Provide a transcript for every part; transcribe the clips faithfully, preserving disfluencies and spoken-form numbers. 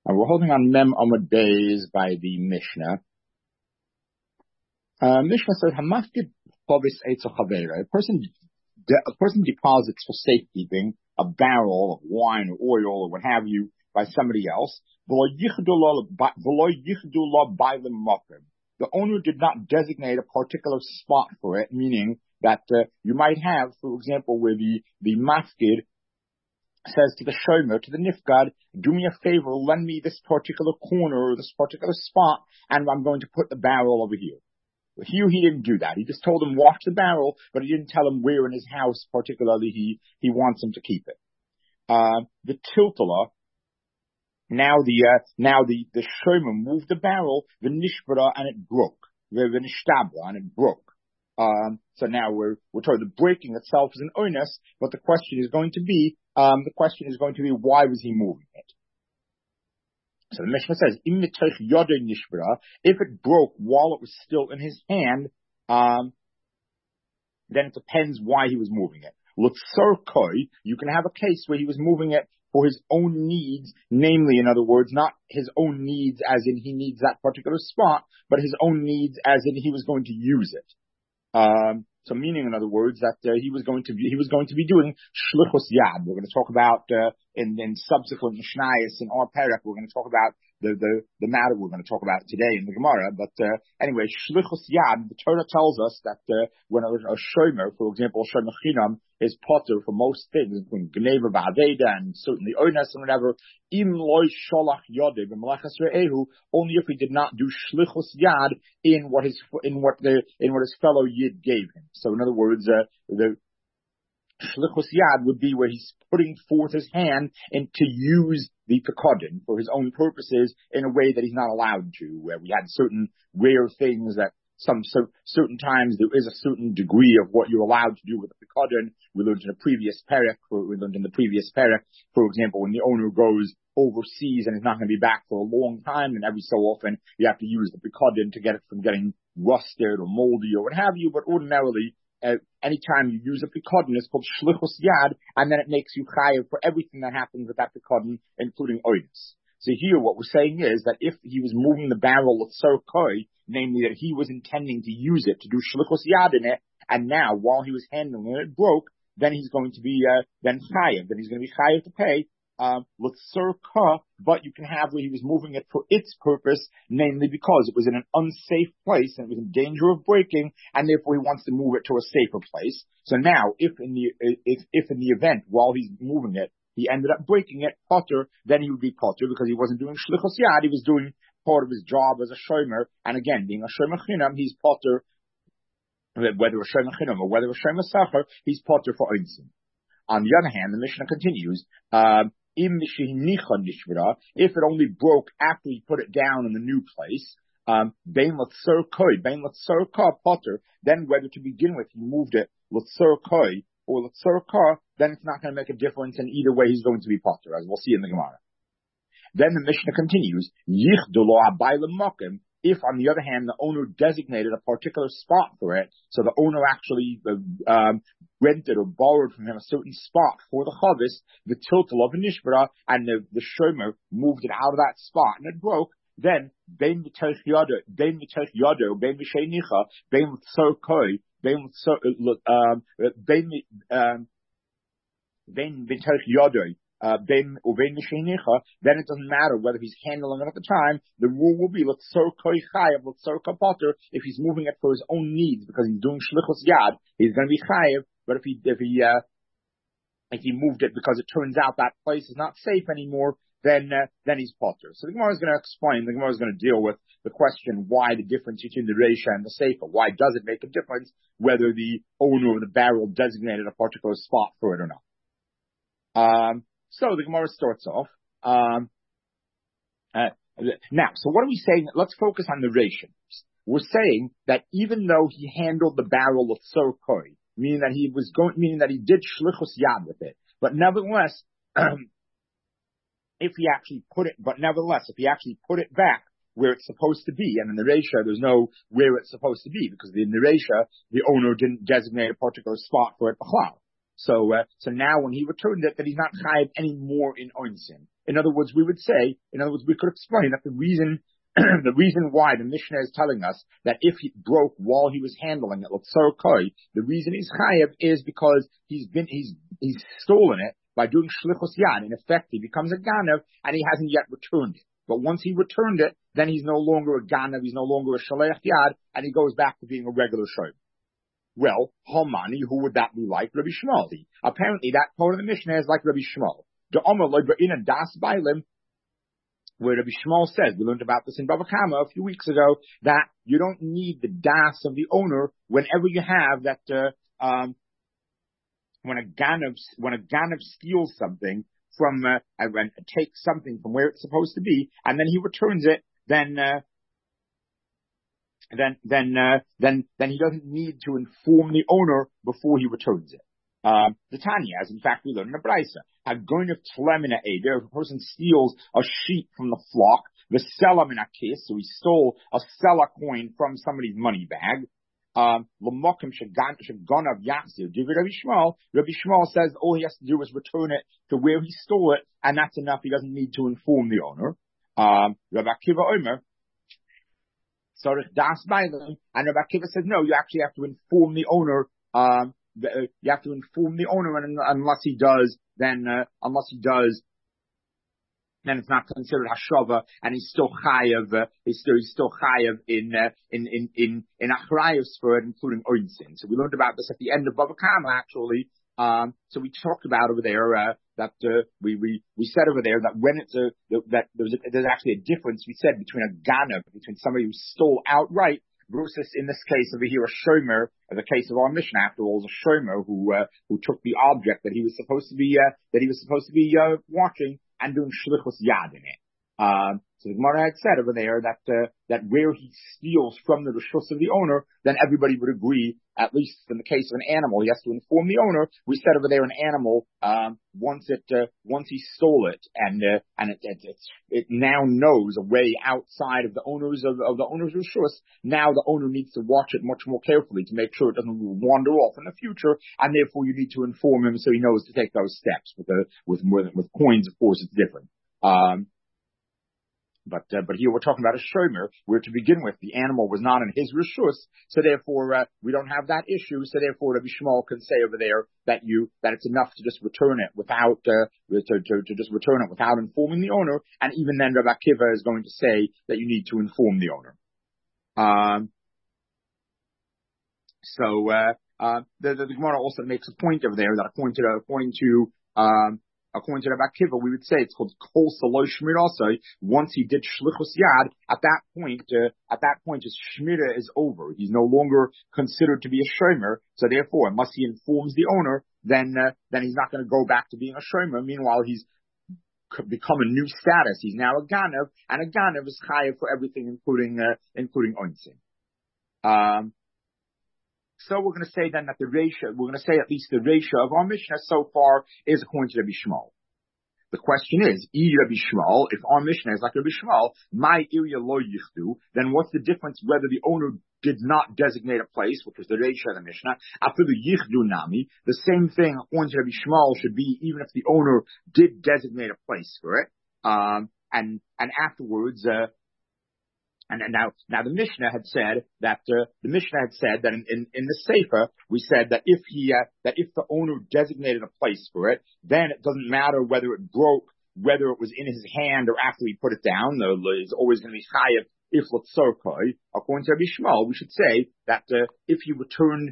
And we're holding on Mem Amud Beis by the Mishnah. Uh, Mishnah says, "Hamafkid Chavis Eitzel Chavera." A person, a person deposits for safekeeping a barrel of wine or oil or what have you by somebody else. The owner did not designate a particular spot for it, meaning that uh, you might have, for example, where the the mafkid says to the shomer, to the nifgad, do me a favor, lend me this particular corner or this particular spot, and I'm going to put the barrel over here. But here he didn't do that. He just told him watch the barrel, but he didn't tell him where in his house particularly he, he wants him to keep it. Uh, the tiltala, now the, uh, now the, the shomer moved the barrel, the nishbara, and it broke. The, the nishtabra, and it broke. Um, so now we're, we're told the breaking itself is an onus, but the question is going to be, um, the question is going to be, why was he moving it? So the Mishnah says, Im nitech yodei nishbara, if it broke while it was still in his hand, um, then it depends why he was moving it. L'tzor koi, you can have a case where he was moving it for his own needs, namely, in other words, not his own needs as in he needs that particular spot, but his own needs as in he was going to use it. Um, so meaning, in other words, that uh, he was going to be, he was going to be doing shlichus yad. We're going to talk about uh, in, in subsequent mishnayos in our parak. We're going to talk about the, the the matter we're going to talk about today in the Gemara. But uh, anyway, shlichus yad. The Torah tells us that uh, when a, a shomer, for example, shomer chinam, is potter for most things, including gneva ba'aveda and certainly onas and whatever. Im loy sholach yodeh b'malachas re'ehu. Only if he did not do shlichus yad in what his in what the in what his fellow yid gave him. So in other words, uh, the shlichus yad would be where he's putting forth his hand and to use the pekodin for his own purposes in a way that he's not allowed to. Where we had certain rare things that some so, certain times there is a certain degree of what you're allowed to do with the pekodin. We learned in the previous parak. We learned in the previous parak, for example, when the owner goes overseas and is not going to be back for a long time, and every so often you have to use the pekodin to get it from getting rusted or moldy or what have you. But ordinarily, Uh, anytime you use a pekodin, it's called shlichus yad, and then it makes you chayav for everything that happens with that pekodin, including oidus. So here, what we're saying is that if he was moving the barrel of tzor koi, namely that he was intending to use it to do shlichus yad in it, and now while he was handling it, it broke, then he's going to be uh, then chayav, then he's going to be chayav to pay. Um, but you can have where he was moving it for its purpose, namely because it was in an unsafe place and it was in danger of breaking, and therefore he wants to move it to a safer place. So now, if in the if, if in the event while he's moving it, he ended up breaking it, potter, then he would be potter because he wasn't doing shlichus yad, he was doing part of his job as a shomer, and again, being a shomer chinam, he's potter, whether a shomer chinam or whether a shomer sacher, he's potter for einzim. On the other hand, the Mishnah continues, um, if it only broke after he put it down in the new place, um, then whether to begin with he moved it or then it's not going to make a difference, and either way he's going to be potter, as we'll see in the Gemara. Then the Mishnah continues, if, on the other hand, the owner designated a particular spot for it, so the owner actually um, rented or borrowed from him a certain spot for the chavis, the tiltal of a nishbara, and the, the shomer moved it out of that spot and it broke, then bein mitech yado, bein mitech yado, bein mishenicha, bein tzor koi, bein um bein um bein mitech yado. Uh, then then it doesn't matter whether he's handling it at the time. The rule will be l'tzor koi chayav, l'tzor potter. If he's moving it for his own needs because he's doing shlichus yad, he's going to be chayav. But if he if he uh, if he moved it because it turns out that place is not safe anymore, then uh, then he's potter. So the Gemara is going to explain. The Gemara is going to deal with the question why the difference between the reisha and the sefer. Why does it make a difference whether the owner of the barrel designated a particular spot for it or not? Um. So the Gemara starts off. Um, uh, now, so what are we saying? Let's focus on the ration. We're saying that even though he handled the barrel of tzor koi, meaning that he was going, meaning that he did shlichus yad with it, but nevertheless, um, if he actually put it, but nevertheless, if he actually put it back where it's supposed to be, and in the reisha there's no where it's supposed to be because in the reisha the owner didn't designate a particular spot for it. So, uh, so now when he returned it, that he's not chayiv anymore in oinsin. In other words, we would say, in other words, we could explain that the reason, the reason why the Mishnah is telling us that if he broke while he was handling it, l'tzor koi, the reason he's chayiv is because he's been, he's, he's stolen it by doing shlichus yad. In effect, he becomes a ganav and he hasn't yet returned it. But once he returned it, then he's no longer a ganav, he's no longer a shalech yad, and he goes back to being a regular shomer. Well, Homani, who would that be like? Rabbi Shmuel. Apparently, that part of the Mishnah is like Rabbi Shmuel. The Omer in a das bailim, where Rabbi Shmuel says, we learned about this in Bava Kama a few weeks ago, that you don't need the das of the owner whenever you have that. Uh, um, when a ganav when a ganav steals something from uh, and takes something from where it's supposed to be, and then he returns it, then. Uh, then then uh, then then he doesn't need to inform the owner before he returns it. Um, the Tanya, as in fact we learn in the Brisa, Hagoin of Tlemina Eder, if a person steals a sheep from the flock, the selam in a kiss, so he stole a sela coin from somebody's money bag. Um, L'mokim shegonav yachzir. Rabbi Shmuel, Rabbi Shmuel says all he has to do is return it to where he stole it, and that's enough. He doesn't need to inform the owner. Um, Rabbi Akiva Omer. So das bailim, and Rabbi Akiva says, no, you actually have to inform the owner, um, the, you have to inform the owner, and unless he does, then, uh, unless he does, then it's not considered hashava, and he's still chayav, uh, he's still, he's still chayav in, uh, in, in, in, in achrayos for it, including oinsin. So we learned about this at the end of Bava Kama, actually. Um, so we talked about over there, uh, that, uh, we, we, we said over there that when it's a, that there's, a, there's actually a difference, we said, between a ganav, between somebody who stole outright, versus in this case over here, a shomer, the case of our Mishnah, after all, is a shomer who, uh, who took the object that he was supposed to be, uh, that he was supposed to be, uh, watching and doing shlichus yad in it. Um, so the Gemara had said over there that, uh, that where he steals from the reshus of the owner, then everybody would agree, at least in the case of an animal, he has to inform the owner. We said over there an animal, um, once it, uh, once he stole it and, uh, and it, it, it's, it now knows a way outside of the owners of, of the owner's reshus. Now the owner needs to watch it much more carefully to make sure it doesn't wander off in the future, and therefore you need to inform him so he knows to take those steps. With the, with, with, with coins, of course, it's different. Um, But, uh, but here we're talking about a shomer, where to begin with, the animal was not in his reshus, so therefore, uh, we don't have that issue, so therefore, Rabbi Shmuel can say over there that you, that it's enough to just return it without, uh, to, to, to just return it without informing the owner, and even then, Rabbi Akiva is going to say that you need to inform the owner. Um, so, uh, uh, the, the, the Gemara also makes a point over there that according to, according to, um, According to Rabbi Akiva, we would say it's called kol salosh shmir also. Once he did shlichus yad, at that point, uh, at that point, his shmira is over. He's no longer considered to be a shomer. So therefore, unless he informs the owner, then uh, then he's not going to go back to being a shomer. Meanwhile, he's become a new status. He's now a ganav, and a ganav is chayav for everything, including uh, including oinsin. Um. So we're going to say then that the ratio, we're going to say at least the ratio of our Mishnah so far is according to Rabbi Shmuel. The question is, E Rabbi Shmuel, if our Mishnah is like Rabbi Shmuel, my area lo yichdu, then what's the difference whether the owner did not designate a place, which was the ratio of the Mishnah, after the yichdu nami, the same thing according to Rabbi Shmuel should be even if the owner did designate a place for it, um, and, and afterwards, uh, And, and now, now the Mishnah had said that uh, the Mishnah had said that in, in, in the Sefer we said that if he uh, that if the owner designated a place for it, then it doesn't matter whether it broke, whether it was in his hand or after he put it down. It's always going to be chayav if l'tzorkoi. According to Rabbi Shmuel, we should say that uh, if he returned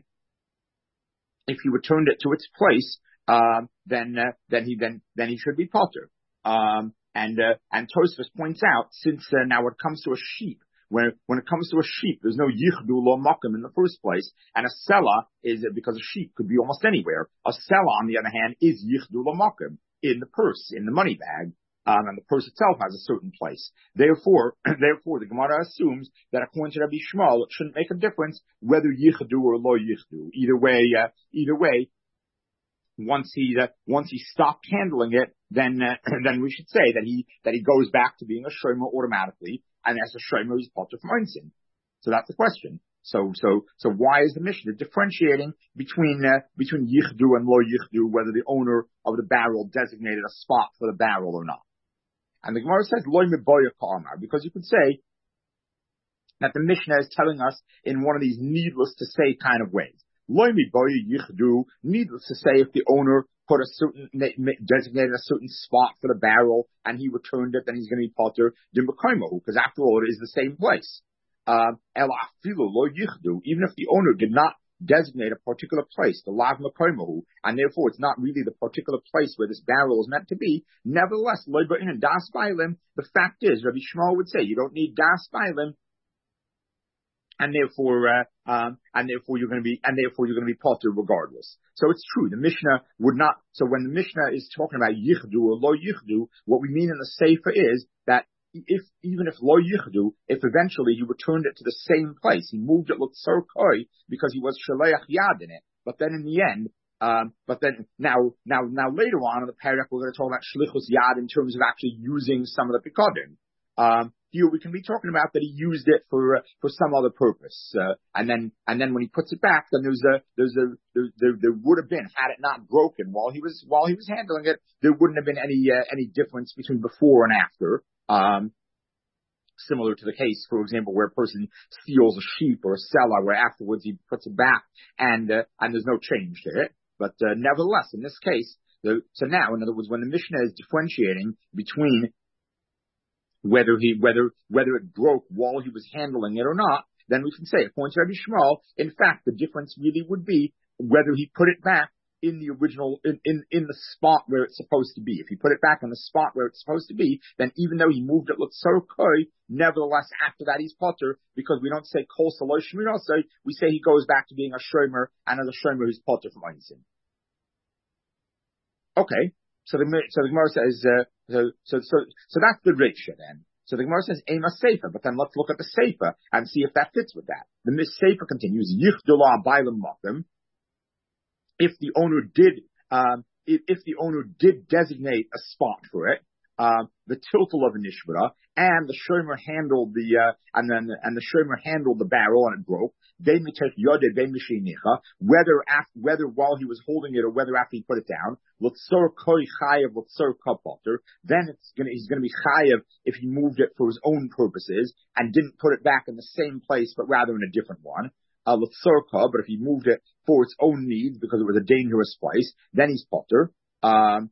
if he returned it to its place, um, then uh, then he then then he should be potter. Um, and uh, and Tosfos points out, since uh, now when it comes to a sheep. When, when it comes to a sheep, there's no yichdu lo makim in the first place, and a sela is, because a sheep could be almost anywhere. A sela, on the other hand, is yichdu lo makim, in the purse, in the money bag, um, and the purse itself has a certain place. Therefore, therefore, the Gemara assumes that according to Rabbi Shmuel, it shouldn't make a difference whether yichdu or lo yichdu. Either way, uh, either way, once he, uh, once he stopped handling it, then, uh, then we should say that he, that he goes back to being a shomer automatically. And as a shomer, he's potter from oinsin. So that's the question. So, so, so why is the Mishnah differentiating between, uh, between yichdu and lo yichdu, whether the owner of the barrel designated a spot for the barrel or not? And the Gemara says, lo miboya ka'amar, because you could say that the Mishnah is telling us in one of these needless to say kind of ways. Lo miboya yichdu, needless to say, if the owner put a certain, designated a certain spot for the barrel and he returned it, then he's going to be potter dimbakoimo, because after all, it is the same place. Um, even if the owner did not designate a particular place, the lav makoimahu, and therefore it's not really the particular place where this barrel is meant to be, nevertheless, loiba das bailim, the fact is, Rabbi Shmuel would say, you don't need das bailim, and therefore, uh, um, and therefore you're going to be, and therefore you're going to be potter regardless. So it's true, the Mishnah would not, so when the Mishnah is talking about yichdu or lo yichdu, what we mean in the Sefer is that if, even if lo yichdu, if eventually he returned it to the same place, he moved it l'tzor koi because he was shaleach yad in it, but then in the end, um, but then now, now, now later on in the paragraph we're going to talk about shlichus yad in terms of actually using some of the pikodim. Um, here we can be talking about that he used it for, uh, for some other purpose. Uh, and then, and then when he puts it back, then there's a, there's a, there, there, there would have been, had it not broken while he was, while he was handling it, there wouldn't have been any, uh, any difference between before and after. Um, similar to the case, for example, where a person steals a sheep or a seller, where afterwards he puts it back and, uh, and there's no change to it. But, uh, nevertheless, in this case, the, so now, in other words, when the Mishnah is differentiating between whether he, whether, whether it broke while he was handling it or not, then we can say, according to Rabbi Shmuel, in fact, the difference really would be whether he put it back in the original, in, in, in the spot where it's supposed to be. If he put it back in the spot where it's supposed to be, then even though he moved it l'tzor koi, nevertheless, after that he's potter, because we don't say kol saloi shmira, so we say he goes back to being a shomer, and as a shomer who's potter from einsin. Okay. So the, so the Gemara says, uh, so, so, so, so that's the Reisha then. So the Gemara says, Ema Sefer, but then let's look at the Sefer and see if that fits with that. The Sefer continues, Yichdula Bailam Mokim. If the owner did, um, if, if the owner did designate a spot for it, um, the tiltal of a nishbara, and the shomer handled the, uh, and then, and the shomer handled the barrel and it broke, they may take yoded, they mishinicha, whether after, whether while he was holding it or whether after he put it down, l'tzor koi chayav, l'tzor kapotter, then it's gonna, he's gonna be chayav if he moved it for his own purposes and didn't put it back in the same place, but rather in a different one. Uh, l'tzor ka, but if he moved it for its own needs because it was a dangerous place, then he's potter. Um,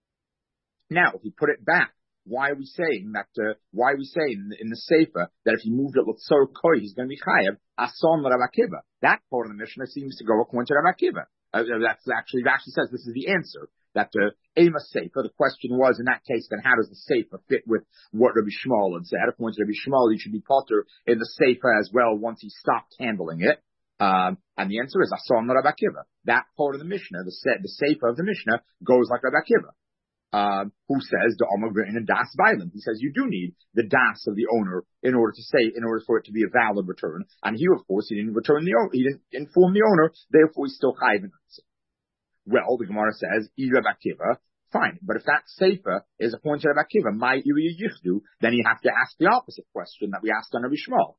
now, if he put it back, why are we saying that, uh, why are we saying in the Sefer that if he moved it l'tzor koi, he's going to be chayav, ason l'Rav Akiva? That part of the Mishnah seems to go according to Rav Akiva. Uh, that's actually, it actually says this is the answer. That, uh, Ema Sefer, the question was, in that case, then how does the Sefer fit with what Rabbi Shmuel had said? According to Rabbi Shmuel, he should be potter in the Sefer as well once he stopped handling it. Um, and the answer is ason l'Rav Akiva. That part of the Mishnah, the, the Sefer of the Mishnah, goes like Rav Akiva. Um, who says the Omer written in das violent. He says you do need the das of the owner in order to say, in order for it to be a valid return. And here, of course, he didn't return the owner, he didn't inform the owner, therefore he's still chayiv. Well, the Gemara says, Rav Akiva, fine. But if that Sefer is according to Rav Akiva, my iriya yichdu, then you have to ask the opposite question that we asked on Rabbi Shmuel.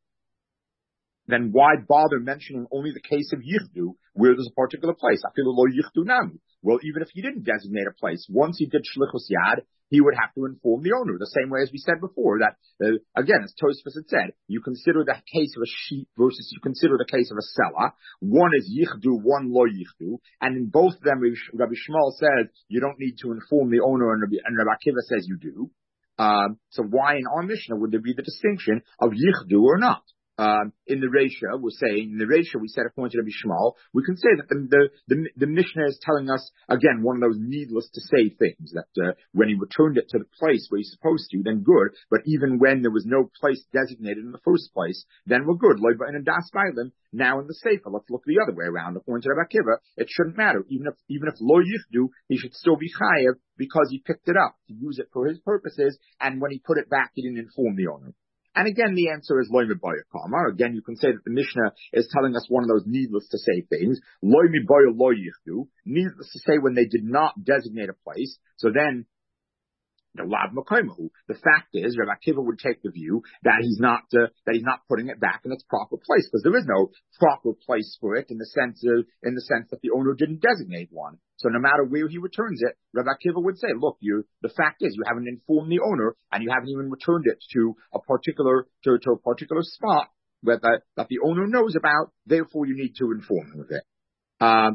Then why bother mentioning only the case of yichdu, where there's a particular place? Afilu lo yichdu nami. Well, even if he didn't designate a place, once he did shlichus yad, he would have to inform the owner, the same way as we said before, that, uh, again, as Tosfos had said, you consider the case of a sheep versus you consider the case of a seller. One is yichdu, one lo yichdu, and in both of them, Rabbi Shmuel says, you don't need to inform the owner, and Rabbi, and Rabbi Akiva says you do. Um, so why in our Mishnah would there be the distinction of yichdu or not? Um, in the Reisha, we're saying, in the Reisha, we said, according to Rabbi Shmuel, we can say that the, the, the, the Mishnah is telling us, again, one of those needless to say things, that, uh, when he returned it to the place where he's supposed to, then good, but even when there was no place designated in the first place, then we're good. Like, in a das violent, now in the Sefer, let's look the other way around. According to Rabbi Akiva, it shouldn't matter. Even if, even if lo yichdu, he should still be chayav because he picked it up to use it for his purposes, and when he put it back, he didn't inform the owner. And again, the answer is loy miboya kama. Again, you can say that the Mishnah is telling us one of those needless to say things. Loy miboya lo yichdu. Needless to say when they did not designate a place. So then, The lav makomahu. The fact is, Rabbi Akiva would take the view that he's not uh, that he's not putting it back in its proper place, because there is no proper place for it in the sense of, in the sense that the owner didn't designate one. So no matter where he returns it, Rabbi Akiva would say, look, you the fact is you haven't informed the owner and you haven't even returned it to a particular to, to a particular spot that that, that the owner knows about. Therefore, you need to inform him of it. Um,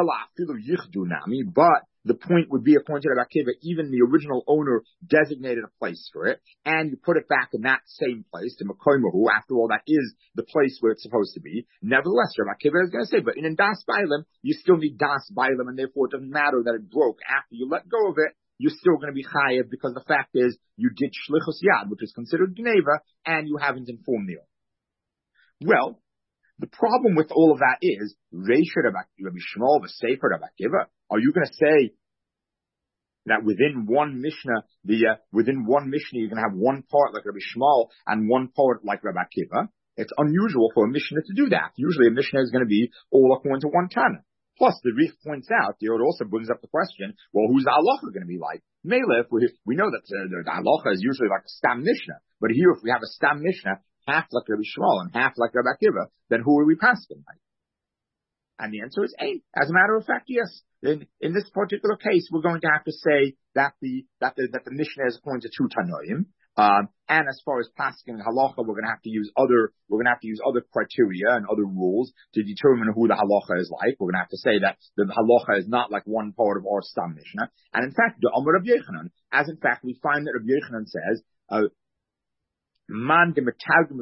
but the point would be, according to Rabbi Akiva, even the original owner designated a place for it, and you put it back in that same place, to Makoimahu. After all, that is the place where it's supposed to be. Nevertheless, Rabbi Akiva is going to say, but in Das Bailim, you still need Das Bailim, and therefore it doesn't matter that it broke after you let go of it. You're still going to be chayav, because the fact is you did shlichus yad, which is considered gneva, and you haven't informed the owner. Well, the problem with all of that is, Reisha Rabbi Shmuel, the Sefer Rabbi Akiva, are you going to say that within one Mishnah, the uh, within one Mishnah you're going to have one part like Rabbi Shmuel and one part like Rabbi Akiva? It's unusual for a Mishnah to do that. Usually a Mishnah is going to be all according to one Tana. Plus, the Rif points out, it also brings up the question, well, who's the halacha going to be like? Mele, if we, we know that uh, the halacha is usually like a Stam Mishnah, but here if we have a Stam Mishnah, half like Rabbi Shmuel and half like Rabbi Akiva, then who are we passing like? And the answer is eight. As a matter of fact, yes. In, in this particular case, we're going to have to say that the that the that the Mishnah is according to two Tanoim. Um, and as far as passing halacha, we're going to have to use other we're going to have to use other criteria and other rules to determine who the halacha is like. We're going to have to say that the halacha is not like one part of our Stam Mishnah. And in fact, the Amar Rabbi Yochanan, as in fact we find that Rabbi Yochanan says, uh, Man if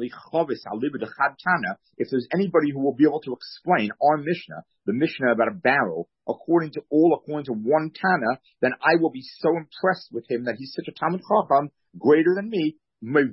there's anybody who will be able to explain our Mishnah, the Mishnah about a barrel, according to all, according to one Tana, then I will be so impressed with him that he's such a Talmid Chacham, greater than me. I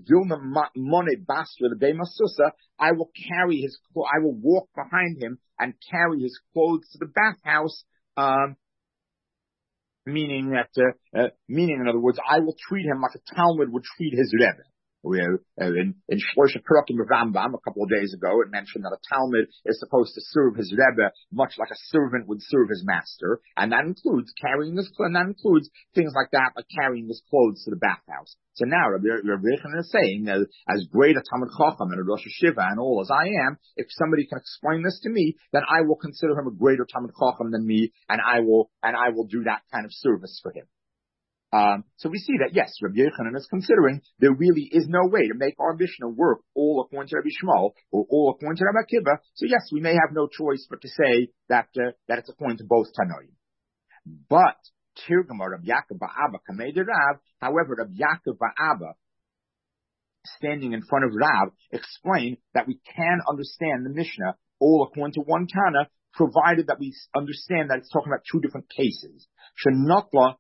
will carry his, I will walk behind him and carry his clothes to the bathhouse, um, meaning that, uh, uh, meaning in other words, I will treat him like a Talmud would treat his Rebbe. We, uh, in, in Shloisha Perakim of Rambam a couple of days ago, it mentioned that a Talmud is supposed to serve his Rebbe much like a servant would serve his master, and that includes carrying his and that includes things like that, like carrying his clothes to the bathhouse. So now Rabbi Yochanan is saying, uh, as great a Talmid Chacham and a Rosh Hashiva and all as I am, if somebody can explain this to me, then I will consider him a greater Talmid Chacham than me, and I will and I will do that kind of service for him. Um, so we see that, yes, Rabbi Yochanan is considering there really is no way to make our Mishnah work all according to Rabbi Shmuel or all according to Rabbi Akiva. So yes, we may have no choice but to say that uh, that it's according to both Tanoim. But Tirgama Rabbi Yaakov Ba'aba Kamei de Rav, however, Rabbi Yaakov Ba'aba, standing in front of Rav, explained that we can understand the Mishnah all according to one Tana, provided that we understand that it's talking about two different cases. Shenotla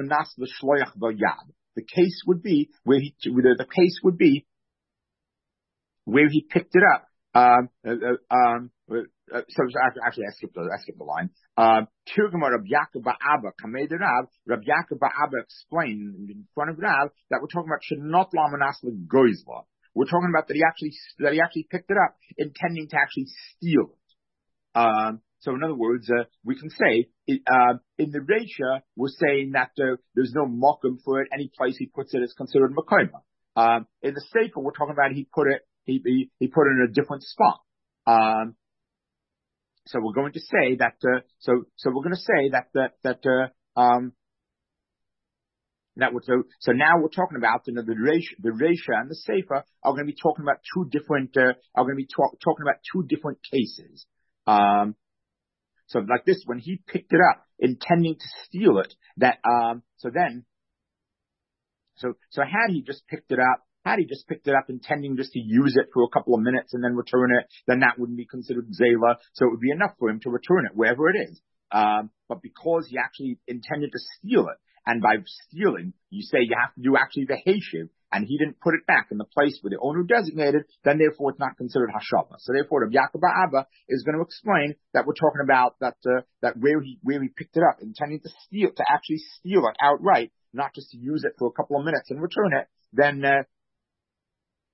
The case would be where he, the case would be where he picked it up. Um, uh, um, uh, so actually, I skipped the, I skipped the line. Tirgama Rabbi Yaakov Ba'aba Kamei de Rav. Rabbi Yaakov Ba'aba explained in front of Rav that we're talking about shenot la'manas legoizla. We're talking about that he actually that he actually picked it up, intending to actually steal it. Um, So in other words, uh, we can say, uh, in the Reisha, we're saying that uh, there's no mokum for it. Any place he puts it is considered makoma. Um, in the Sefer, we're talking about he put it, he, he, he put it in a different spot. Um, so we're going to say that, uh, so, so we're going to say that, that, that, uh, um, that would, so, so now we're talking about, you know, the Reisha, the Reisha and the Sefer are going to be talking about two different, uh, are going to be talk, talking about two different cases. Um, So like this, when he picked it up, intending to steal it, that, um, so then, so, so had he just picked it up, had he just picked it up intending just to use it for a couple of minutes and then return it, then that wouldn't be considered zela. So it would be enough for him to return it wherever it is. Um, but because he actually intended to steal it, and by stealing, you say you have to do actually the Heshiv, and he didn't put it back in the place where the owner designated, then therefore it's not considered hashava. So therefore, Rabbi Yaakov Ba'aba is going to explain that we're talking about that uh, that where he where he picked it up, intending to steal, to actually steal it outright, not just to use it for a couple of minutes and return it. Then uh,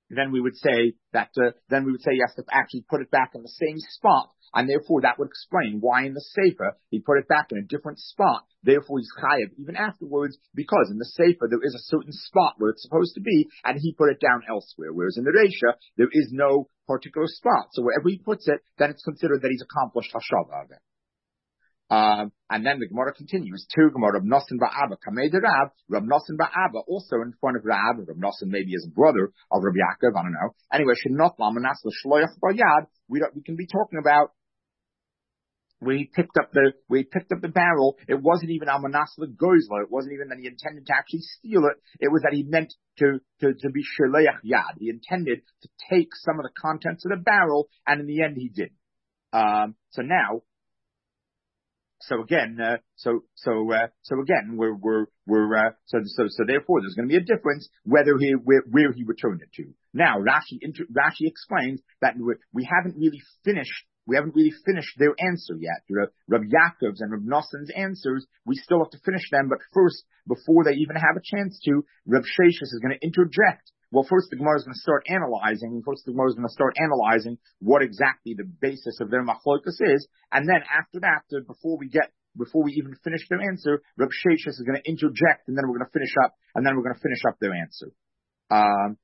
then we would say that, uh, then we would say he has to actually put it back in the same spot, and therefore that would explain why in the Sefer he put it back in a different spot. Therefore he's chayav even afterwards, because in the Sefer there is a certain spot where it's supposed to be, and he put it down elsewhere. Whereas in the Reisha, there is no particular spot. So wherever he puts it, then it's considered that he's accomplished hashava of it. Um, and then the Gemara continues. Two Gemara, Rab Nosson Ba'Abba, Kamei de Rab, Rab Nosson Ba'Abba, also in front of Rab. Rab Nosson maybe is a brother of Rab Yaakov, I don't know. Anyway, Shenot Lamanas L'Shloyach B'Yad, we don't, we can be talking about where he picked up the, where he picked up the barrel. It wasn't even Almanas L'Goizlo. It wasn't even that he intended to actually steal it. It was that he meant to, to, to be Shloyach Yad. He intended to take some of the contents of the barrel, and in the end he did. Um, so now, So again, uh, so so uh, so again, we're we're we're uh, so so so therefore, there's going to be a difference whether he where, where he returned it to. Now, Rashi inter, Rashi explains that we haven't really finished we haven't really finished their answer yet. Rab Yaakov's and Rab Nosson's answers, we still have to finish them. But first, before they even have a chance to, Rab Sheshes is going to interject. Well, first the Gemara is going to start analyzing. First the Gemara is going to start analyzing what exactly the basis of their machlokas is, and then after that, uh, before we get, before we even finish their answer, Reb Sheshes is going to interject, and then we're going to finish up, and then we're going to finish up their answer. Um,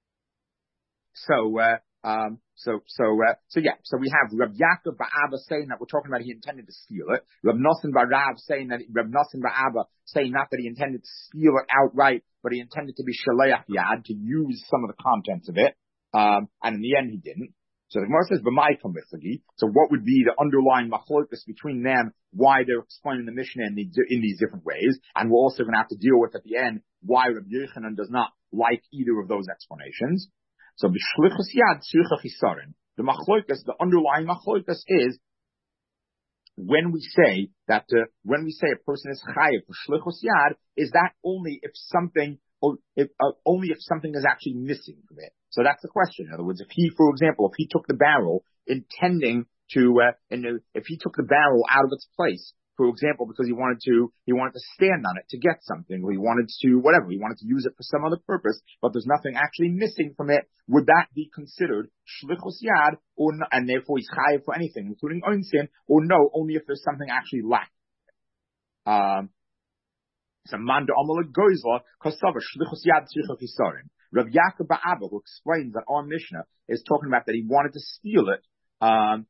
so, uh, um, so, so, uh, so yeah, so we have Reb Yaakov Ba'Abba saying that we're talking about he intended to steal it. Reb Nosson Ba'Rab saying that, Reb Nosson Ba'Abba saying not that he intended to steal it outright, but he intended to be Shaleach Yad, to use some of the contents of it. Um, and in the end he didn't. So the Gemara says, B'mai kamifagi. So what would be the underlying machlokas between them, why they're explaining the Mishnah in, the, in these different ways? And we're also going to have to deal with at the end why Rabbi Yochanan does not like either of those explanations. So b'shlichus yad tzricha chisaron. The machlokas, the underlying machlokas is when we say that uh, when we say a person is chayiv for shlichus yad, is that only if something or if, uh, only if something is actually missing from it. So that's the question. In other words, if he, for example, if he took the barrel intending to, uh, and uh, if he took the barrel out of its place, for example, because he wanted to, he wanted to stand on it to get something, or he wanted to, whatever, he wanted to use it for some other purpose, but there's nothing actually missing from it, would that be considered shlichus yad, or no, and therefore he's chayiv for anything, including onsin, or no, only if there's something actually lacking? Um, so man de amal goizla kosava shlichus yad tzricha chisaron. Rav Yaakov Ba'Abba, who explains that our Mishnah is talking about that he wanted to steal it, um,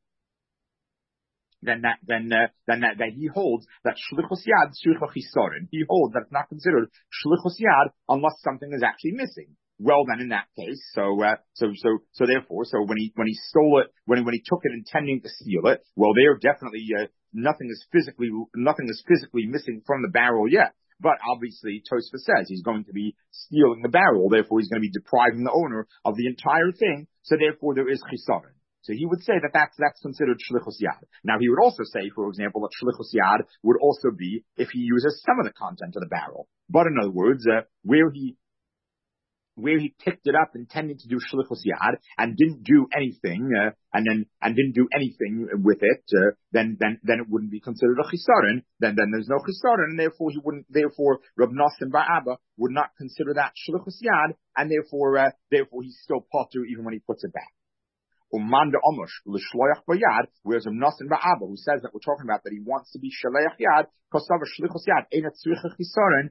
then that, then, uh, then that, that he holds that shlichus yad tzricha chisaron. He holds that it's not considered shlichus yad unless something is actually missing. Well, then in that case, so, uh, so, so, so therefore, so when he, when he stole it, when, when he took it intending to steal it, well, there definitely, uh, nothing is physically, nothing is physically missing from the barrel yet. But obviously, Tosfos says he's going to be stealing the barrel, therefore he's going to be depriving the owner of the entire thing, so therefore there is chisaron. So he would say that that's, that's considered shlichus yad. Now he would also say, for example, that shlichus yad would also be if he uses some of the content of the barrel. But in other words, uh, where he, where he picked it up intending to do shlichus yad and didn't do anything, uh, and then, and didn't do anything with it, uh, then, then, then it wouldn't be considered a chisaron. Then, then there's no chisaron, and therefore he wouldn't, therefore Rab Nosson Ba'Abba would not consider that shlichus yad, and therefore, uh, therefore he's still potter even when he puts it back. Umanda omush l'shloyach bayad, whereas Rab Nosson Ba'Abba, who says that we're talking about that he wants to be shleach yad, kosava shlichus yad, ein tzricha chisaron,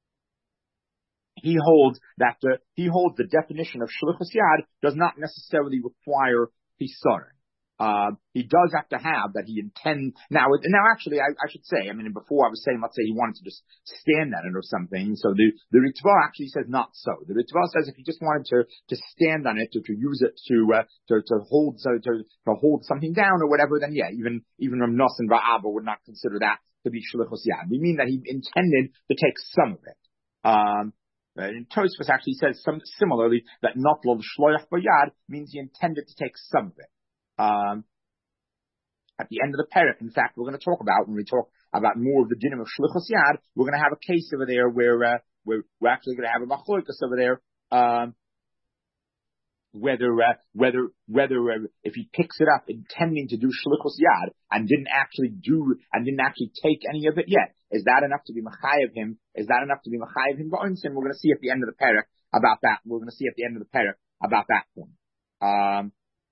he holds that the, he holds the definition of shlichus yad does not necessarily require chisaron. Uh, he does have to have that he intends, now, now actually I, I should say, I mean, before I was saying, let's say he wanted to just stand on it or something, so the, the Ritva actually says not so. The Ritva says if he just wanted to, to stand on it, or to use it to, uh, to, to hold, so to, to hold something down or whatever, then yeah, even, even Rab Nosson Ba'Abba would not consider that to be shlichus yad. We mean that he intended to take some of it. Um, Uh, and Tosfos actually says some, similarly that not lo l'shloyach bayad means he intended to take some of it. Um, at the end of the perek, in fact, we're going to talk about, when we talk about more of the dinim of shlichus yad, we're going to have a case over there where, uh, where we're actually going to have a machlokas over there, um, whether, uh, whether, whether, uh, if he picks it up intending to do shlichus yad and didn't actually do, and didn't actually take any of it yet, is that enough to be machayev him? Is that enough to be machayev him? We're going to see at the end of the perek about that. We're going to see at the end of the perek about that point. Um,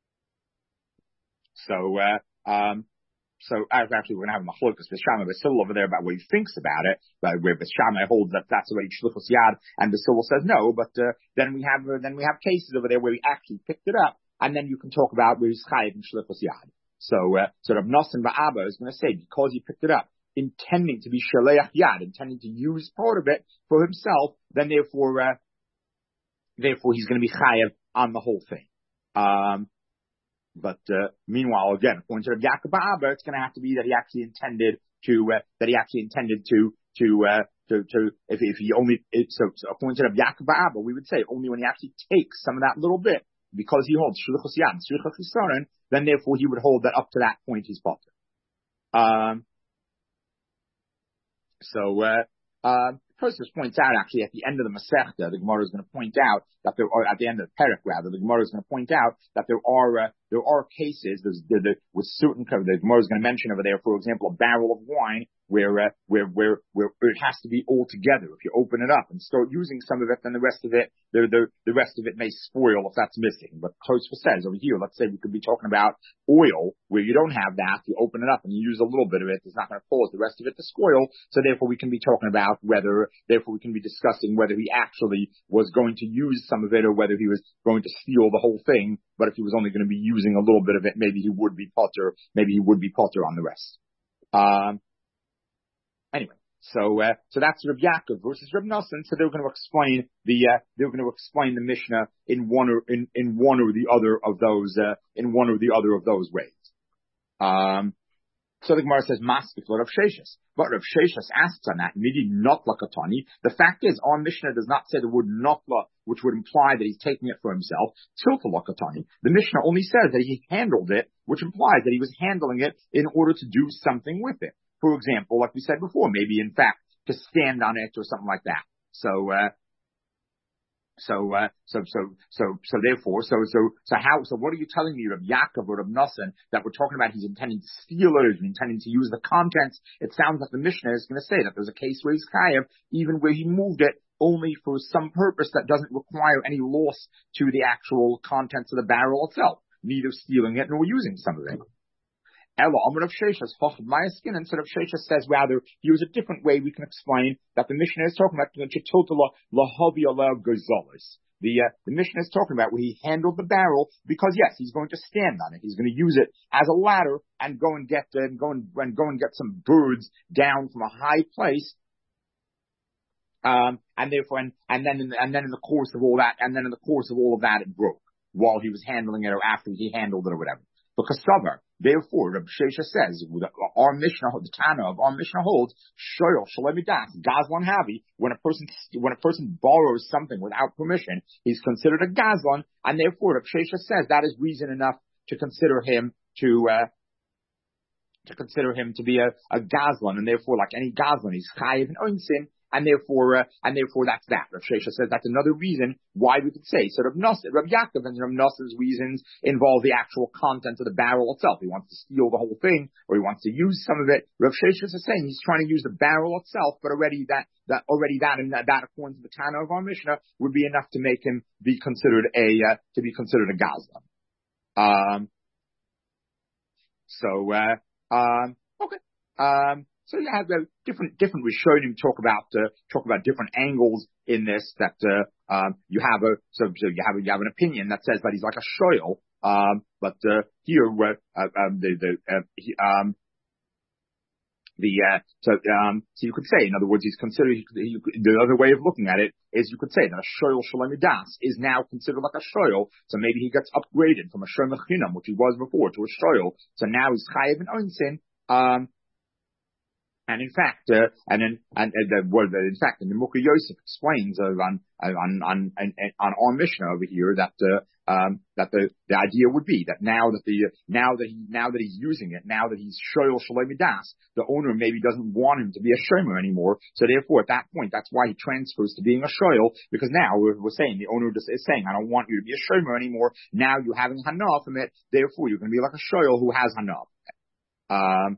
so, uh, um, so actually we're going to have a machlokas with Shammai Basil over there about what he thinks about it, but where Shammai holds that that's already shlichus yad, and Basil says no, but, uh, then we have, uh, then we have cases over there where we actually picked it up, and then you can talk about where he's chayiv and shlichus yad. So, uh, sort of Nosson Ba'aba is going to say, because he picked it up, intending to be shaleach yad, intending to use part of it for himself, then therefore, uh, therefore he's going to be chayav on the whole thing. Um, but, uh, meanwhile, again, according to Rav Yaakov Ba'aba, it's going to have to be that he actually intended to, uh, that he actually intended to, to, uh, to, to, if, if he only, it, so, so according to Rav Yaakov Ba'aba, we would say only when he actually takes some of that little bit, because he holds shlichus yad, shlichus yisaron, then therefore he would hold that up to that point he's potter. Um, so, uh, uh, Tosfos points out actually at the end of the Masechta, the Gemara is going to point out that there are, at the end of the Perek rather, the Gemara is going to point out that there are, uh, there are cases, there's, there, there, with certain, the Gemara is going to mention over there, for example, a barrel of wine, where, uh, where, where, where it has to be all together. If you open it up and start using some of it, then the rest of it, the, the, the rest of it may spoil if that's missing. But Tosfos says over here, let's say we could be talking about oil, where you don't have that, you open it up and you use a little bit of it, it's not going to cause the rest of it to spoil, so therefore we can be talking about whether, therefore we can be discussing whether he actually was going to use some of it or whether he was going to steal the whole thing, but if he was only going to be using a little bit of it, maybe he would be potter, maybe he would be potter on the rest. Um, Anyway, so uh, so that's Rav Yaakov versus Rav Nosson. So they're going to explain the uh, they're going to explain the Mishnah in one or in, in one or the other of those uh, in one or the other of those ways. Um, so the Gemara says Maskif Rav Sheshis, but Rav Sheshis asks on that midi notla katani. The fact is, our Mishnah does not say the word notla, which would imply that he's taking it for himself. Tilfa katani. The Mishnah only says that he handled it, which implies that he was handling it in order to do something with it. For example, like we said before, maybe in fact to stand on it or something like that. So, uh, so, uh, so, so, so, so therefore, so, so, so how, so what are you telling me, Rav Yaakov or Rav Nosson, that we're talking about he's intending to steal it, or he's intending to use the contents? It sounds like the Mishnah is going to say that there's a case where he's chayav, even where he moved it only for some purpose that doesn't require any loss to the actual contents of the barrel itself, neither stealing it nor using some of it. Ella Amr of Sheshas, Hochad Mayaskin, and sort of Sheshas says rather, here's a different way we can explain that the Mishnah is talking about the Chetotala Lahavi Alav Gonzalez. The, uh, the Mishnah is talking about where he handled the barrel because yes, he's going to stand on it. He's going to use it as a ladder and go and get, uh, and go and, and go and get some birds down from a high place. Um, and therefore, and, and then, in the, and then in the course of all that, and then in the course of all of that, it broke while he was handling it or after he handled it or whatever. Because Savar, therefore, Rabbi Shesha says, our Mishnah, the Tana of our Mishnah holds, Shoyol Shalemidas, Gazlan Havi, when a person, when a person borrows something without permission, he's considered a Gazlan, and therefore, Rabbi Shesha says that is reason enough to consider him to, uh, to consider him to be a, a Gazlan, and therefore, like any Gazlan, he's Chayiv and Oinsin, and therefore, uh, and therefore that's that. Rav Shesha says that's another reason why we could say. So Rav Nosson, Rav Yaakov and Rav Nosson's reasons involve the actual content of the barrel itself. He wants to steal the whole thing, or he wants to use some of it. Rav Shesha is saying he's trying to use the barrel itself, but already that, that, already that, and that, that according to the Tana of our Mishnah, would be enough to make him be considered a, uh, to be considered a Gazlan. Um, so, uh, um, okay, um, So you have uh, different, different Rishonim talk about, uh, talk about different angles in this that, uh, um, you have a, so, so you have, a, you have an opinion that says that he's like a shoyl, um, but, uh, here, uh, um, the, the, uh, he, um, the, uh, so, um, so you could say, in other words, he's considered, he, he, the other way of looking at it is you could say that a shoyl shalemidas is now considered like a shoyl, so maybe he gets upgraded from a shoyl mechinam, which he was before, to a shoyl, so now he's chayiv and oinsin, um, And in fact, uh, and in, and, uh, well, in fact, and the Mukha Yosef explains uh, on, on, on, on, on our Mishnah over here that, uh, um, that the, the idea would be that now that the, now that he, now that he's using it, now that he's shoyl shalemidas, the owner maybe doesn't want him to be a shomer anymore. So therefore, at that point, that's why he transfers to being a shoyl, because now we're, we're saying, the owner is saying, I don't want you to be a shomer anymore. Now you're having hana from it. Therefore, you're going to be like a shoyl who has hana. Um,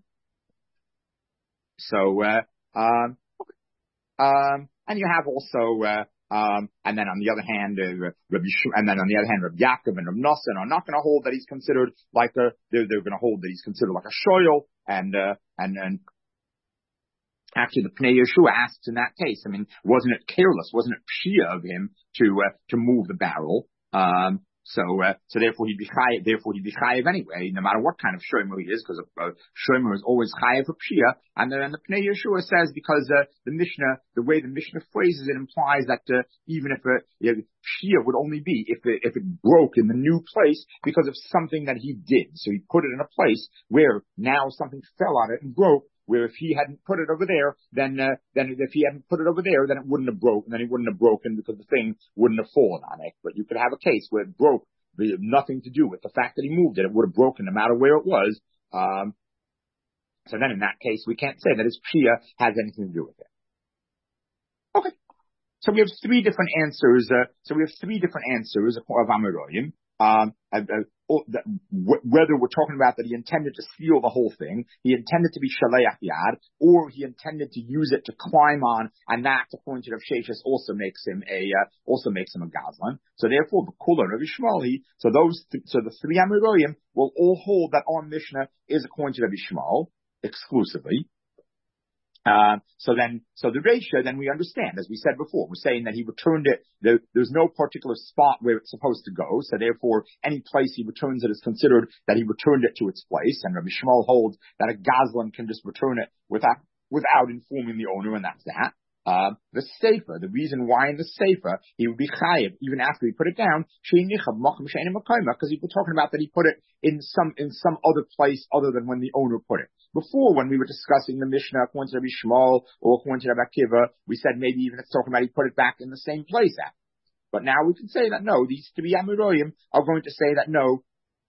So, uh, um, um, and you have also, uh, Um, and then on the other hand, uh, Rabbi Sh- and then on the other hand, Rabbi Yaakov and Rabbi Nosson are not going to hold that he's considered like a, they're, they're going to hold that he's considered like a shoyl, and, uh, and, and, actually the Pnei Yeshua asks in that case, I mean, wasn't it careless, wasn't it pshia of him to, uh, to move the barrel? Um, So, uh, so therefore he'd be chayiv, therefore he'd be chayiv anyway, no matter what kind of shomer he is, because a, a shomer is always chayiv for pshia. And then the Pnei Yeshua says, because, uh, the Mishnah, the way the Mishnah phrases it implies that, uh, even if, uh, you know, pshia would only be if it, if it broke in the new place because of something that he did. So he put it in a place where now something fell on it and broke, where if he hadn't put it over there, then, uh, then if he hadn't put it over there, then it wouldn't have broken, then it wouldn't have broken because the thing wouldn't have fallen on it. But you could have a case where it broke, the, nothing to do with the fact that he moved it. It would have broken no matter where it was. Um, so then in that case, we can't say that his pshia has anything to do with it. Okay. So we have three different answers, uh, so we have three different answers of Amiroyim. Um, uh, uh, whether we're talking about that he intended to steal the whole thing, he intended to be shaleach yad, or he intended to use it to climb on, and that, according to Rav Sheshes, also makes him a uh, also makes him a gazlan. So therefore, the kula Rav Shmuel, so those, th- so the three Amiroyim will all hold that our Mishnah is according to Rav Shmuel exclusively. Uh, so then, so the ratio, then we understand, as we said before, we're saying that he returned it, there, there's no particular spot where it's supposed to go, so therefore, any place he returns it is considered that he returned it to its place, and Rabbi Shmuel holds that a gazlan can just return it without, without informing the owner, and that's that. Uh, the sefer, the reason why in the sefer he would be chayiv even after he put it down, because he was talking about that he put it in some in some other place other than when the owner put it. Before, when we were discussing the Mishnah according to Rabbi Shmuel or according to Rabbi Akiva, we said maybe even it's talking about he put it back in the same place after. But now we can say that no, these three Amiroyim are going to say that no,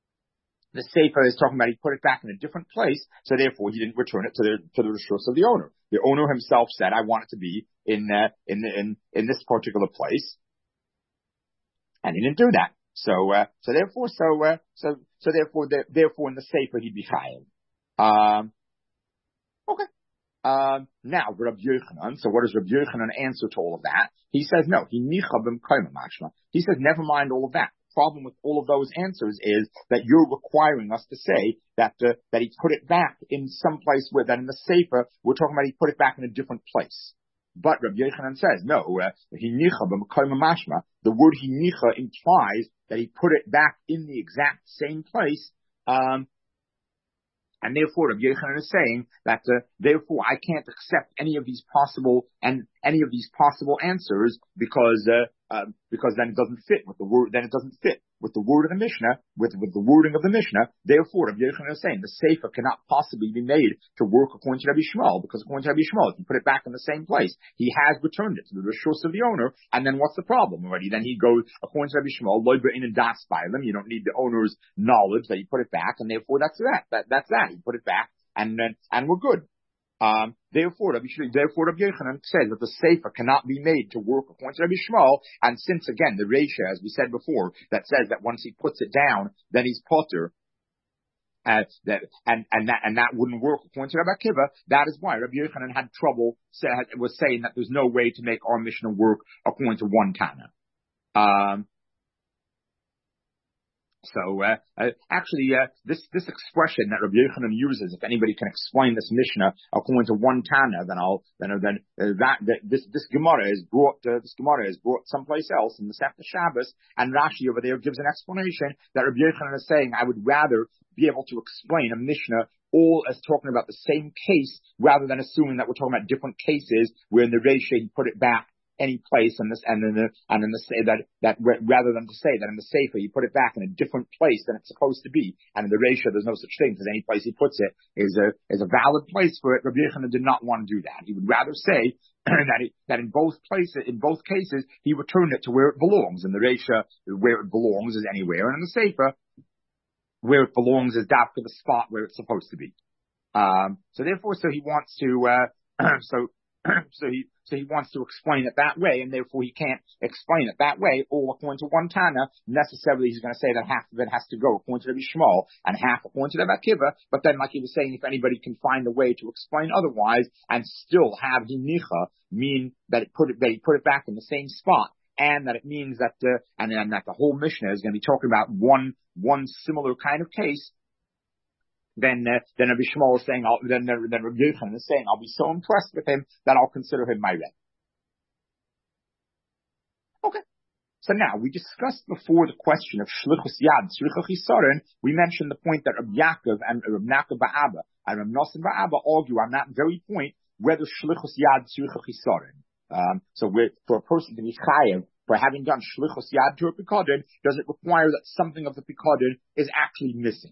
the sefer is talking about he put it back in a different place, so therefore he didn't return it to the to the rishus of the owner. The owner himself said, "I want it to be in uh, in in in this particular place," and he didn't do that. So uh, so therefore so uh, so so therefore the, therefore in the sefer he'd be chayav. Um, okay. Um, now Rabbi Yochanan. So what does Rabbi Yochanan answer to all of that? He says no. He nicha b'mkoyim mashma. He says never mind all of that. Problem with all of those answers is that you're requiring us to say that uh, that he put it back in some place where that in the sefer we're talking about he put it back in a different place. But Rabbi Yochanan says no. Uh, he nicha b'mkoyim mashma. The word he nicha implies that he put it back in the exact same place. Um, And therefore, Rabbi Yochanan is saying that, uh, therefore, I can't accept any of these possible and any of these possible answers because, uh, uh, because then it doesn't fit with the word. Then it doesn't fit with the word of the Mishnah, with with the wording of the Mishnah. Therefore, Rabbi Yochanan is saying the sefer cannot possibly be made to work according to Rabbi Shmuel, because according to Rabbi Shmuel, if you put it back in the same place, he has returned it to the rishus of the owner. And then what's the problem already? Then he goes according to Rabbi Shmuel, loy be'in and das b'ilem. You don't need the owner's knowledge that he put it back, and therefore that's that. That that's that. He put it back, and then and we're good. Um, therefore, Rabbi, therefore, Rabbi Yochanan says that the sefer cannot be made to work according to Rabbi Shmuel, and since again the Reisha, as we said before, that says that once he puts it down, then he's potter, uh, that and and that and that wouldn't work according to Rabbi Akiva. That is why Rabbi Yochanan had trouble say, was saying that there's no way to make our Mishnah work according to one Tana. Um, So, uh, uh, actually, uh, this, this expression that Rabbi Yochanan uses, if anybody can explain this Mishnah according to one Tana, then I'll, then, then, uh, that, that, this, this Gemara is brought, uh, this Gemara is brought someplace else in the Sefta Shabbos, and Rashi over there gives an explanation that Rabbi Yochanan is saying, I would rather be able to explain a Mishnah all as talking about the same case, rather than assuming that we're talking about different cases where in the Reisha he put it back any place and this and in the and in the say that that rather than to say that in the sefer you put it back in a different place than it's supposed to be, and in the ratio there's no such thing because any place he puts it is a is a valid place for it. Rabbi Yochanan did not want to do that. He would rather say that it, that in both places in both cases he returned it to where it belongs. In the ratio where it belongs is anywhere, and in the sefer where it belongs is down to the spot where it's supposed to be. Um, so therefore, so he wants to uh, so. so he so he wants to explain it that way, and therefore he can't explain it that way. All according to one Tana, necessarily he's going to say that half of it has to go according to Rabbi Shmuel and half according to Rabbi Akiva. But then, like he was saying, if anybody can find a way to explain otherwise and still have hinicha mean that it put it that he put it back in the same spot, and that it means that uh, and, and that the whole Mishnah is going to be talking about one one similar kind of case. Then, uh, then Rabbi Shmuel is saying, I'll, then, then Rabbi Yochanan is saying, I'll be so impressed with him that I'll consider him my Rebbe. Okay. So now, we discussed before the question of Shlichus Yad, Tzricha Chisaron. We mentioned the point that Rabbi Yaakov and Rabbi Nakab Ba'aba and Rabbi Nosson Ba'aba argue on that very point, whether Shlichus Yad, Tzricha Chisaron. Um, so we're, for a person to be chayav, for having done Shlichus Yad to a Pikadon, does it require that something of the Pikadon is actually missing?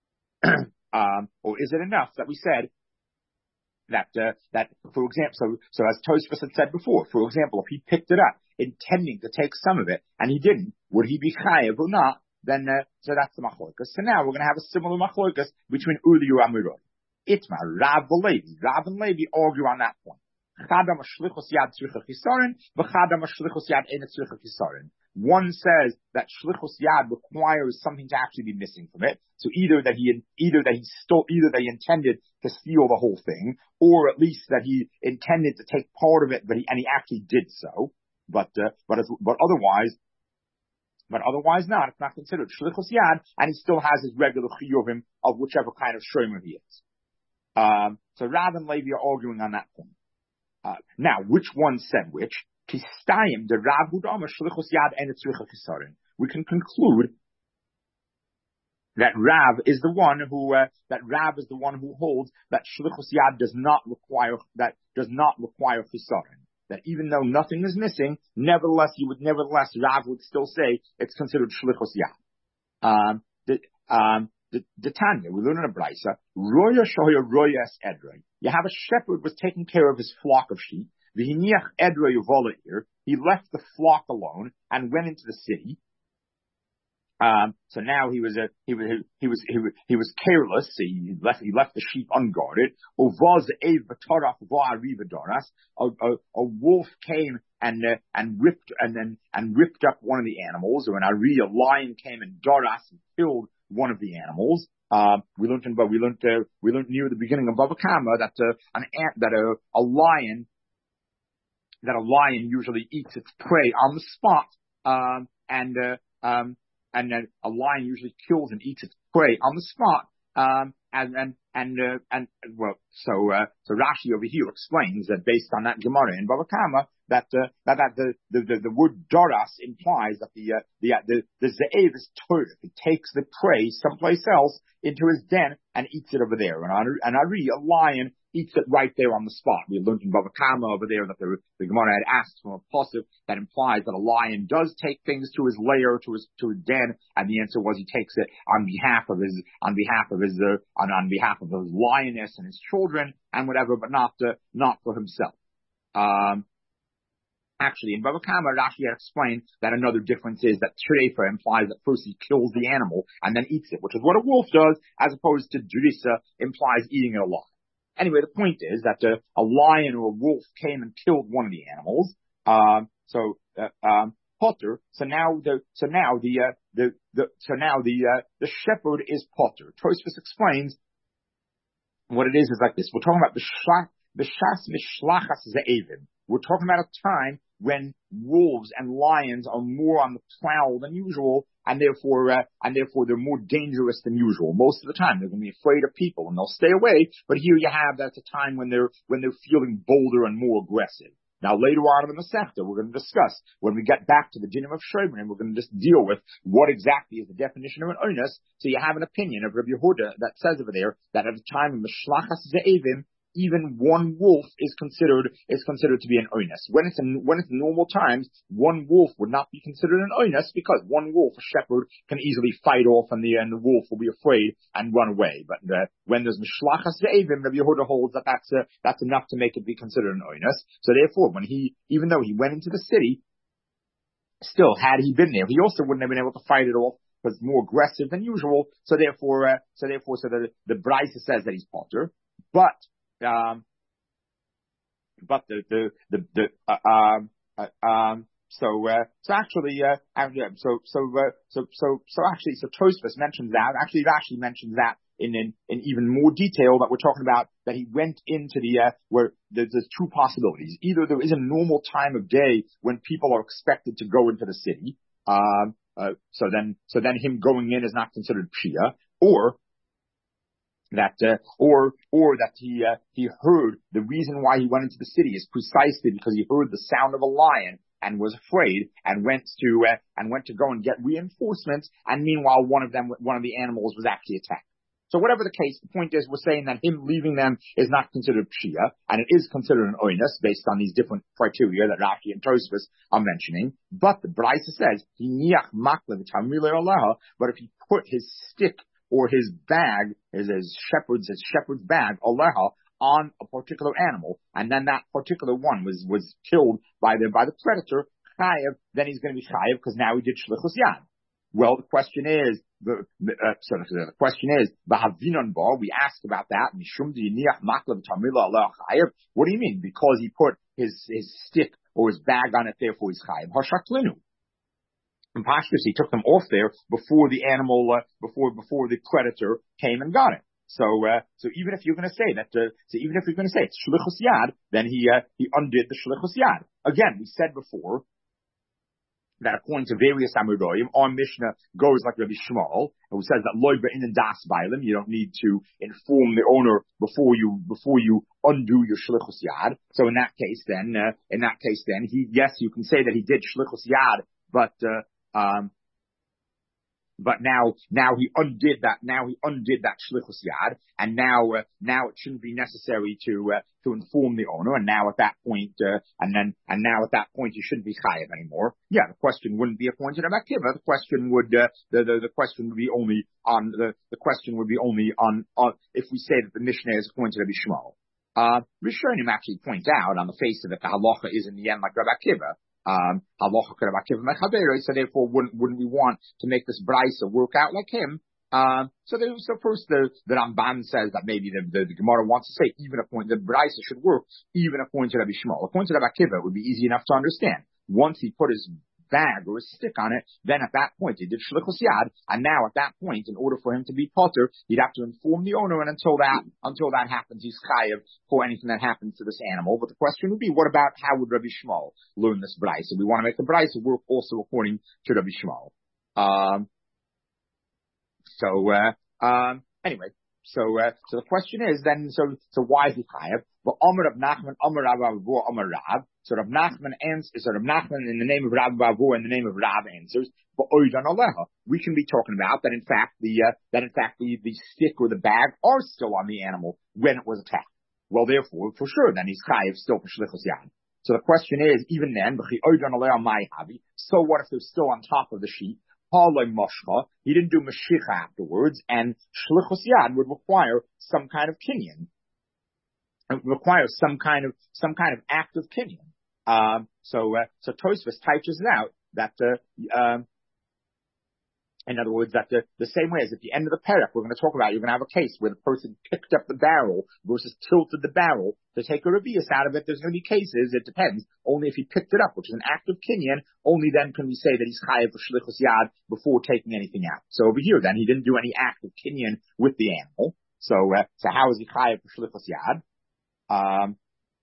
Um, or is it enough that we said that, uh, that, for example, so, so as Tosfos had said before, for example, if he picked it up intending to take some of it and he didn't, would he be chayav or not? Then, uh, so that's the machlokas. So now we're going to have a similar machlokas between Uli and Amirot. Itma, Rav and Levi. Rav and Levi argue on that point. Chadam shlichus yad tzricha chisaron, v'chadam shlichus yad ein tzricha chisaron. One says that shlichus yad requires something to actually be missing from it. So either that he either that he stole, either that he intended to steal the whole thing, or at least that he intended to take part of it, but he and he actually did so. But uh, but but otherwise, but otherwise not. It's not considered shlichus yad, and he still has his regular chiyuvim of whichever kind of shomer he is. Um, so Rav and Levi are arguing on that point. Uh, now, which one said which? Kistayim the Rav Hudama shlichus yad and tzricha chisaron. We can conclude that Rav is the one who uh, that Rav is the one who holds that shlichus yad does not require that does not require chisaron. That even though nothing is missing, nevertheless you would nevertheless Rav would still say it's considered shlichus yad. Um, the, um, the, the Tanya, we learn in a brisa, roya shoya roya es edrei. You have a shepherd was taking care of his flock of sheep. V'hiniach edrei uvola ir. He left the flock alone and went into the city. Um, so now he was a, he was, he was, he was, he was careless. He left, he left the sheep unguarded. Uvaz ev v'taraf v'ariva doras. A, a, a wolf came and, uh, and ripped, and then, and ripped up one of the animals, or an ari, a lion came and doras and killed one of the animals. Uh, we learned in, but we learned, uh, we learned near the beginning of Bava Kama that, uh, an ant, that a, a lion, that a lion usually eats its prey on the spot, um, and, uh, um, and then a lion usually kills and eats its prey on the spot, um, and, and, and, uh, and, well, so, uh, so Rashi over here explains that based on that Gemara in Bava Kama, that, uh, that, that the, the, the, the word doras implies that the, uh, the, uh, the, the ze'ev is torah. He takes the prey someplace else into his den and eats it over there. And an ari, a lion, eats it right there on the spot. We learned in Bava Kama over there that the, the Gemara had asked from a pasuk that implies that a lion does take things to his lair, to his, to his den, and the answer was he takes it on behalf of his, on behalf of his, uh, on, on behalf of his lioness and his children and whatever, but not, uh, not for himself. Um, Actually, in Bava Kama, Rashi had explained that another difference is that Treifa implies that first he kills the animal and then eats it, which is what a wolf does, as opposed to Drisa implies eating it alive. Anyway, the point is that uh, a lion or a wolf came and killed one of the animals. Um, so, uh, um, Potter. So now the, so now the, uh, the, the, so now the, uh, the shepherd is Potter. Tosfos explains what it is is like this. We're talking about the shach, the shas mishlachas ze'evim. We're talking about a time when wolves and lions are more on the prowl than usual, and therefore, uh, and therefore they're more dangerous than usual. Most of the time, they're going to be afraid of people and they'll stay away. But here you have that's a time when they're when they're feeling bolder and more aggressive. Now, later on in the Masechta, we're going to discuss when we get back to the dinim of Shomer, and we're going to just deal with what exactly is the definition of an onus. So you have an opinion of Rabbi Yehuda that says over there that at the time of Mishlachas Ze'evim, even one wolf is considered is considered to be an onus. When it's in, when it's normal times, one wolf would not be considered an onus because one wolf, a shepherd, can easily fight off, and the and the wolf will be afraid and run away. But uh, when there's mishlachas ze'evim, Rabbi Yehuda holds that that's uh, that's enough to make it be considered an onus. So therefore, when he even though he went into the city, still had he been there, he also wouldn't have been able to fight it off. Was more aggressive than usual. So therefore, uh, so therefore, so the the Brisa says that he's potter, but. Um, but the the the, the uh, um uh, um. So, uh, so actually, uh, so, so, uh, so, so, so actually, so Tosfos mentions that, actually, it actually mentions that in, in, in even more detail that we're talking about, that he went into the, uh, where there's, there's two possibilities. Either there is a normal time of day when people are expected to go into the city, um, uh, so then, so then him going in is not considered Pshia, or that, uh, or, or that he, uh, he heard the reason why he went into the city is precisely because he heard the sound of a lion and was afraid and went to, uh, and went to go and get reinforcements. And meanwhile, one of them, one of the animals was actually attacked. So whatever the case, the point is we're saying that him leaving them is not considered Pshia, and it is considered an oinus based on these different criteria that Rashi and Tosfos are mentioning. But the Brisa says, but if he put his stick or his bag, his, his shepherd's, his shepherd's bag, aleha, on a particular animal, and then that particular one was, was killed by the, by the predator, chayev, then he's going to be chayev because now he did shlichus yad. Well, the question is, the, uh, so the question is, b'havinon bar, we asked about that, mishum d'yiniach maklav tamila ala chayev. What do you mean? Because he put his, his stick or his bag on it, therefore he's chayev. Hashaklinu. In Pashtus, he took them off there before the animal, uh, before, before the predator came and got it. So, uh, so even if you're going to say that, uh, so even if you're going to say it's shlichus yad, then he, uh, he undid the shlichus yad. Again, we said before that according to various Amoraim, our Mishnah goes like Rabbi Shmuel, who says that loy be'in das bailim, you don't need to inform the owner before you, before you undo your shlichus yad. So in that case, then, uh, in that case, then he, yes, you can say that he did shlichus yad, but, uh, um, But now, now he undid that. Now he undid that shlichus yad, and now, uh, now it shouldn't be necessary to uh, to inform the owner. And now at that point, uh, and then, and now at that point, you shouldn't be chayev anymore. Yeah, the question wouldn't be appointed a makiva. The question would, uh, the, the the question would be only on the the question would be only on, on if we say that the Mishnah is appointed Rabbi Shmuel. Uh, Rishonim actually point out on the face of it, the halacha is in the end like Rabbi Akiva. Um, so therefore, wouldn't, wouldn't we want to make this brisa work out like him? Um, so there, so first the, the Ramban says that maybe the, the, the Gemara wants to say even a point, the brisa should work even according to Rabbi Shmuel. According to Rabbi Akiva, it would be easy enough to understand. Once he put his bag or a stick on it, then at that point he did shlichus yad, and now at that point, in order for him to be potter, he'd have to inform the owner, and until that, until that happens, he's chayev for anything that happens to this animal. But the question would be, what about how would Rabbi Shmuel learn this brisa? We want to make the brisa work also according to Rabbi Shmuel. Um, so, uh, um, anyway, so, uh, so the question is then, so, so why is he chayev? But Amar Rav Nachman, Amar Rav Bavu, Amar Rav. So Rav Nachman answers, so Rav Nachman in the name of Rav Bavu and the name of Rav answers, but Oidan Aleha. We can be talking about that in fact the, uh, that in fact the, the stick or the bag are still on the animal when it was attacked. Well, therefore, for sure, then he's chayev still for shlichus yad. So the question is, even then, Oidan Aleha mai havi. So what if they're still on top of the sheet? He didn't do mashicha afterwards, and shlichus yad would require some kind of kinyan. It requires some kind of some kind of act of kinyan. Um, so uh, so Tosfos types it out that uh, um, in other words that the, the same way as at the end of the perek we're going to talk about, you're going to have a case where the person picked up the barrel versus tilted the barrel to take a revius out of it. There's going to be cases, it depends, only if he picked it up, which is an act of kinyan, only then can we say that he's chayev for shlichus yad before taking anything out. So over here then, he didn't do any act of kinyan with the animal. So uh, so how is he chayev for shlichus yad? Um,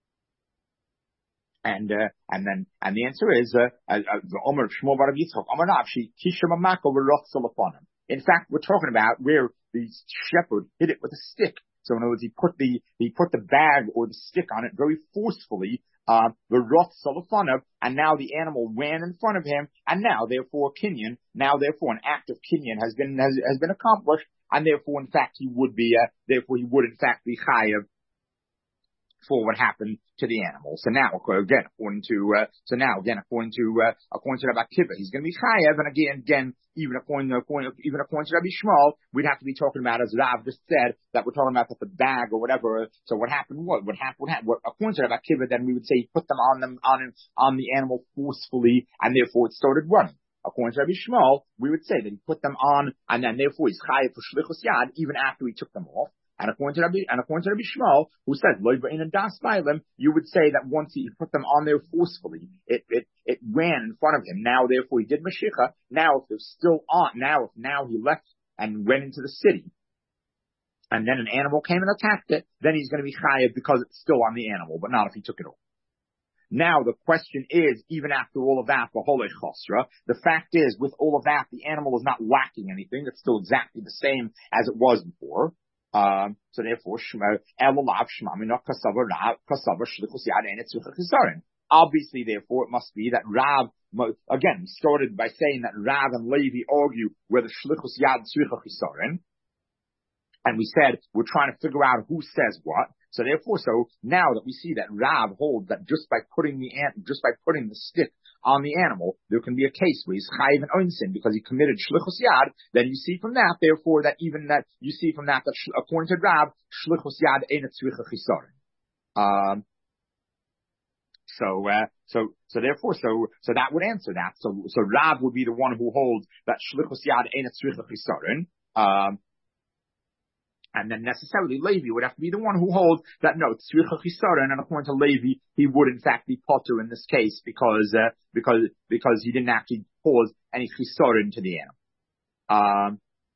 and, uh, and then, and the answer is, uh, the Omer of Shmuel Bar Yitzchak, Omer Nafshi, Kishem Amako V'Rotzalaponim. In fact, we're talking about where the shepherd hit it with a stick. So in other words, he put the, he put the bag or the stick on it very forcefully, uh, V'Rotzalaponim, and now the animal ran in front of him, and now therefore kinyan, now therefore an act of kinyan has been, has, has been accomplished, and therefore in fact he would be, uh, therefore he would in fact be chayev for what happened to the animal. So now, again, according to, uh, so now, again, according to, uh, according to Rabbi Akiva, he's going to be chayev, and again, again, even according to, according, even according to Rabbi Shmuel, we'd have to be talking about, as Rav just said, that we're talking about that the bag or whatever. So what happened, what, what happened, what happened, what, according to Rabbi Akiva, then we would say he put them on them, on, on the animal forcefully, and therefore it started running. According to Rabbi Shmuel, we would say that he put them on, and then therefore he's chayev for shlichus yad, even after he took them off. And according to Rabbi, and according to Rabbi Shmuel, who says, in a das Bailim, you would say that once he put them on there forcefully, it, it, it ran in front of him. Now, therefore, he did Mashicha. Now, if they're still on, now, if now he left and went into the city, and then an animal came and attacked it, then he's going to be chayav because it's still on the animal, but not if he took it off. Now, the question is, even after all of that, the fact is, with all of that, the animal is not lacking anything. It's still exactly the same as it was before. Um, so therefore, obviously, therefore, it must be that Rav, again, we started by saying that Rav and Levi argue whether shlichus yad tzricha chisaron. And we said, we're trying to figure out who says what. So therefore, so now that we see that Rav holds that just by putting the ant, just by putting the stick on the animal, there can be a case where he's chayiv and oinsin because he committed shlichus yad. Then you see from that, therefore, that even that you see from that that according to Rav, shlichus yad ain't tzricha chisaron. Um. So, uh, so, so therefore, so, so that would answer that. So, so Rav would be the one who holds that shlichus yad ain't tzricha chisaron. Um. And then necessarily Levi would have to be the one who holds that no, tzricha chisaron, and according to Levi, he would in fact be potter in this case because, uh, because, because he didn't actually cause any chisaron to the animal. Um,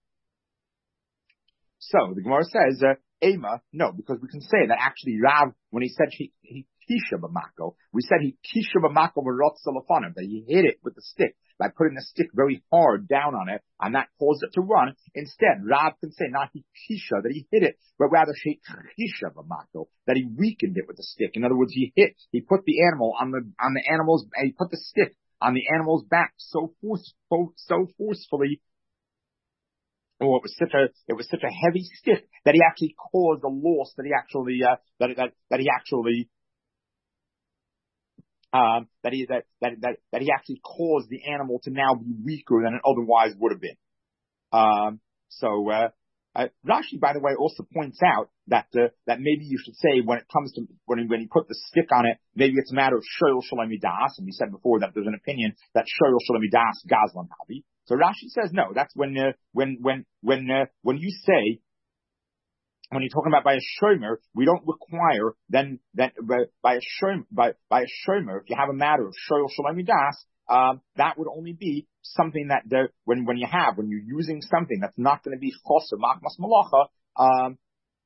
so the Gemara says, uh, Ema, no, because we can say that actually Rav, when he said he, he kisha b'mako, we said he kisha b'mako v'rotza l'fanav, that he hit it with the stick by putting the stick very hard down on it, and that caused it to run. Instead, Rav can say not he kisha, that he hit it, but rather she kisha b'mako, that he weakened it with the stick. In other words, he hit, he put the animal on the, on the animal's, he put the stick on the animal's back so force, so forcefully, or it was such a, it was such a heavy stick that he actually caused a loss, that he actually, uh, that, that, that he actually, Um, that he that, that that that he actually caused the animal to now be weaker than it otherwise would have been. Um, so uh, uh, Rashi, by the way, also points out that uh, that maybe you should say when it comes to when when you put the stick on it, maybe it's a matter of shoyl shalom midas, and we said before that there's an opinion that shoyl shalom midas gazlan habi. So Rashi says no, that's when uh, when when when uh, when you say. When you're talking about by a shomer, we don't require then that by a shomer by by a shomer. If you have a matter of shoyl shalom midas, um, that would only be something that the when when you have when you're using something that's not going to be choser machmas malacha. Um,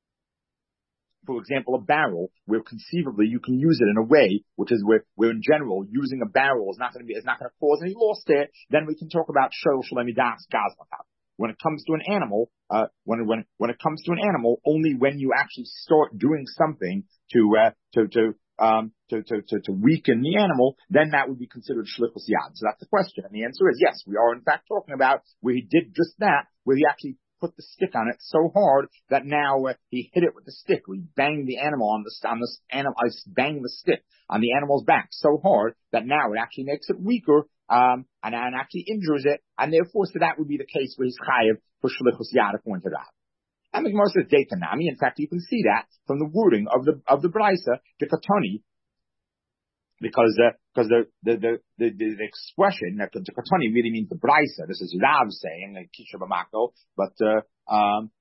for example, a barrel where conceivably you can use it in a way which is where where in general using a barrel is not going to be is not going to cause any loss there. Then we can talk about shoyl shalom midas gazlan. When it comes to an animal, uh, when, when, when it comes to an animal, only when you actually start doing something to, uh, to, to, um, to, to, to, to weaken the animal, then that would be considered shlichus yad. So that's the question. And the answer is yes, we are in fact talking about where he did just that, where he actually put the stick on it so hard that now uh, he hit it with the stick. We banged the animal on the, on this animal, I banged the stick on the animal's back so hard that now it actually makes it weaker. Um, and, and actually injures it, and therefore, so that would be the case where he's chayiv for shlichus yad according to Rav. And the Gemara says Deitanami. In fact, you can see that from the wording of the of the brisa Dekatoni, because uh, because the the, the the the the expression that the Dekatoni really means the brisa. This is Rav saying like kisha b'mako, but uh, um.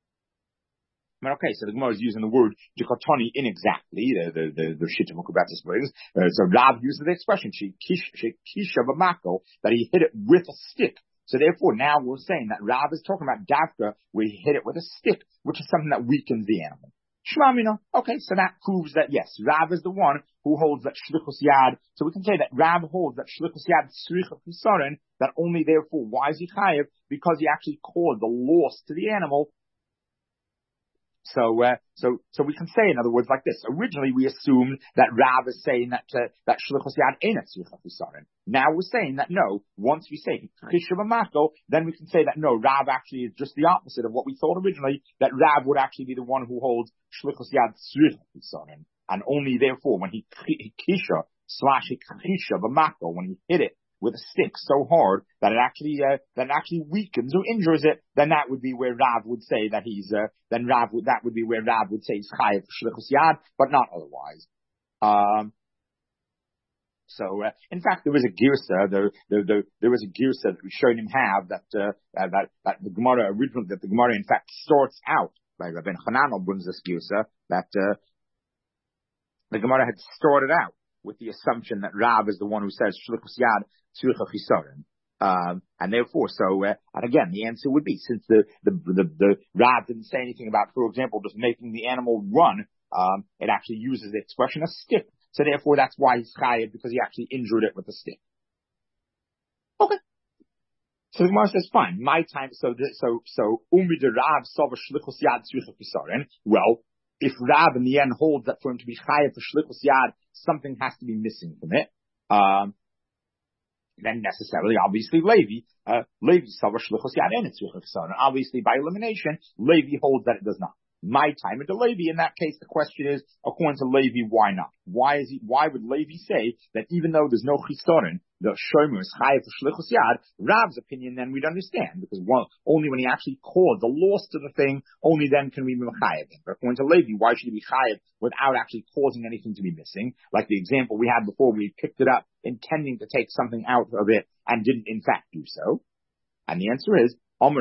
Okay, so the Gemara is using the word dikotoni inexactly, the the the, the shita mukubatis brings. Uh, so Rav uses the expression she kisha b'mako, that he hit it with a stick. So therefore, now we're saying that Rav is talking about davka where he hit it with a stick, which is something that weakens the animal. Shmamina. Okay, so that proves that yes, Rav is the one who holds that shlichus yad. So we can say that Rav holds that shlichus yad tzricha chisaron, that only therefore why is he chayiv? Because he actually caused the loss to the animal. So, uh, so, so we can say, in other words, like this. Originally, we assumed that Rav is saying that, uh, that shlichus yad ain't tzricha chisaron. Now we're saying that no, once we say kisha b'mako, then we can say that no, Rav actually is just the opposite of what we thought originally, that Rav would actually be the one who holds shlichus yad tzricha chisaron. And only therefore, when he kisha slash kisha b'mako, when he hit it with a stick so hard that it actually uh, that it actually weakens or injures it, then that would be where Rav would say that he's uh, then Rav would that would be where Rav would say he's chayiv shlichus yad, but not otherwise. Um, so uh, in fact, there was a girsa there there there, there was a girsa that we showed him have that uh, uh, that that the Gemara originally that the Gemara in fact starts out by Rabbeinu Hananel brings this Geusa, that uh, the Gemara had started out with the assumption that Rav is the one who says Shlichus Yad Tzricha Chisaron. Um, and therefore, so, uh, and again, the answer would be, since the, the, the, the Rav didn't say anything about, for example, just making the animal run, um, it actually uses the expression a stick. So therefore, that's why he's chayav, because he actually injured it with a stick. Okay. So the Gemara says, fine, my time, so, the, so, so, umi de Rav sova shlichus yad tzricha pisarin. Well, if Rav in the end holds that for him to be chayav for shlichus yad, something has to be missing from it, um, then necessarily, obviously, Levi, uh, Levi sova shlichus yad and tzricha pisarin. Obviously, by elimination, Levi holds that it does not. My time at the Levi, in that case, the question is, according to Levi, why not? Why is he, why would Levi say that even though there's no chisaron, the shomer is chayav for shlichus yad? Rav's opinion, then we'd understand, because one, only when he actually caused the loss to the thing, only then can we be chayav him. But according to Levi, why should he be chayav without actually causing anything to be missing? Like the example we had before, we picked it up intending to take something out of it and didn't in fact do so. And the answer is,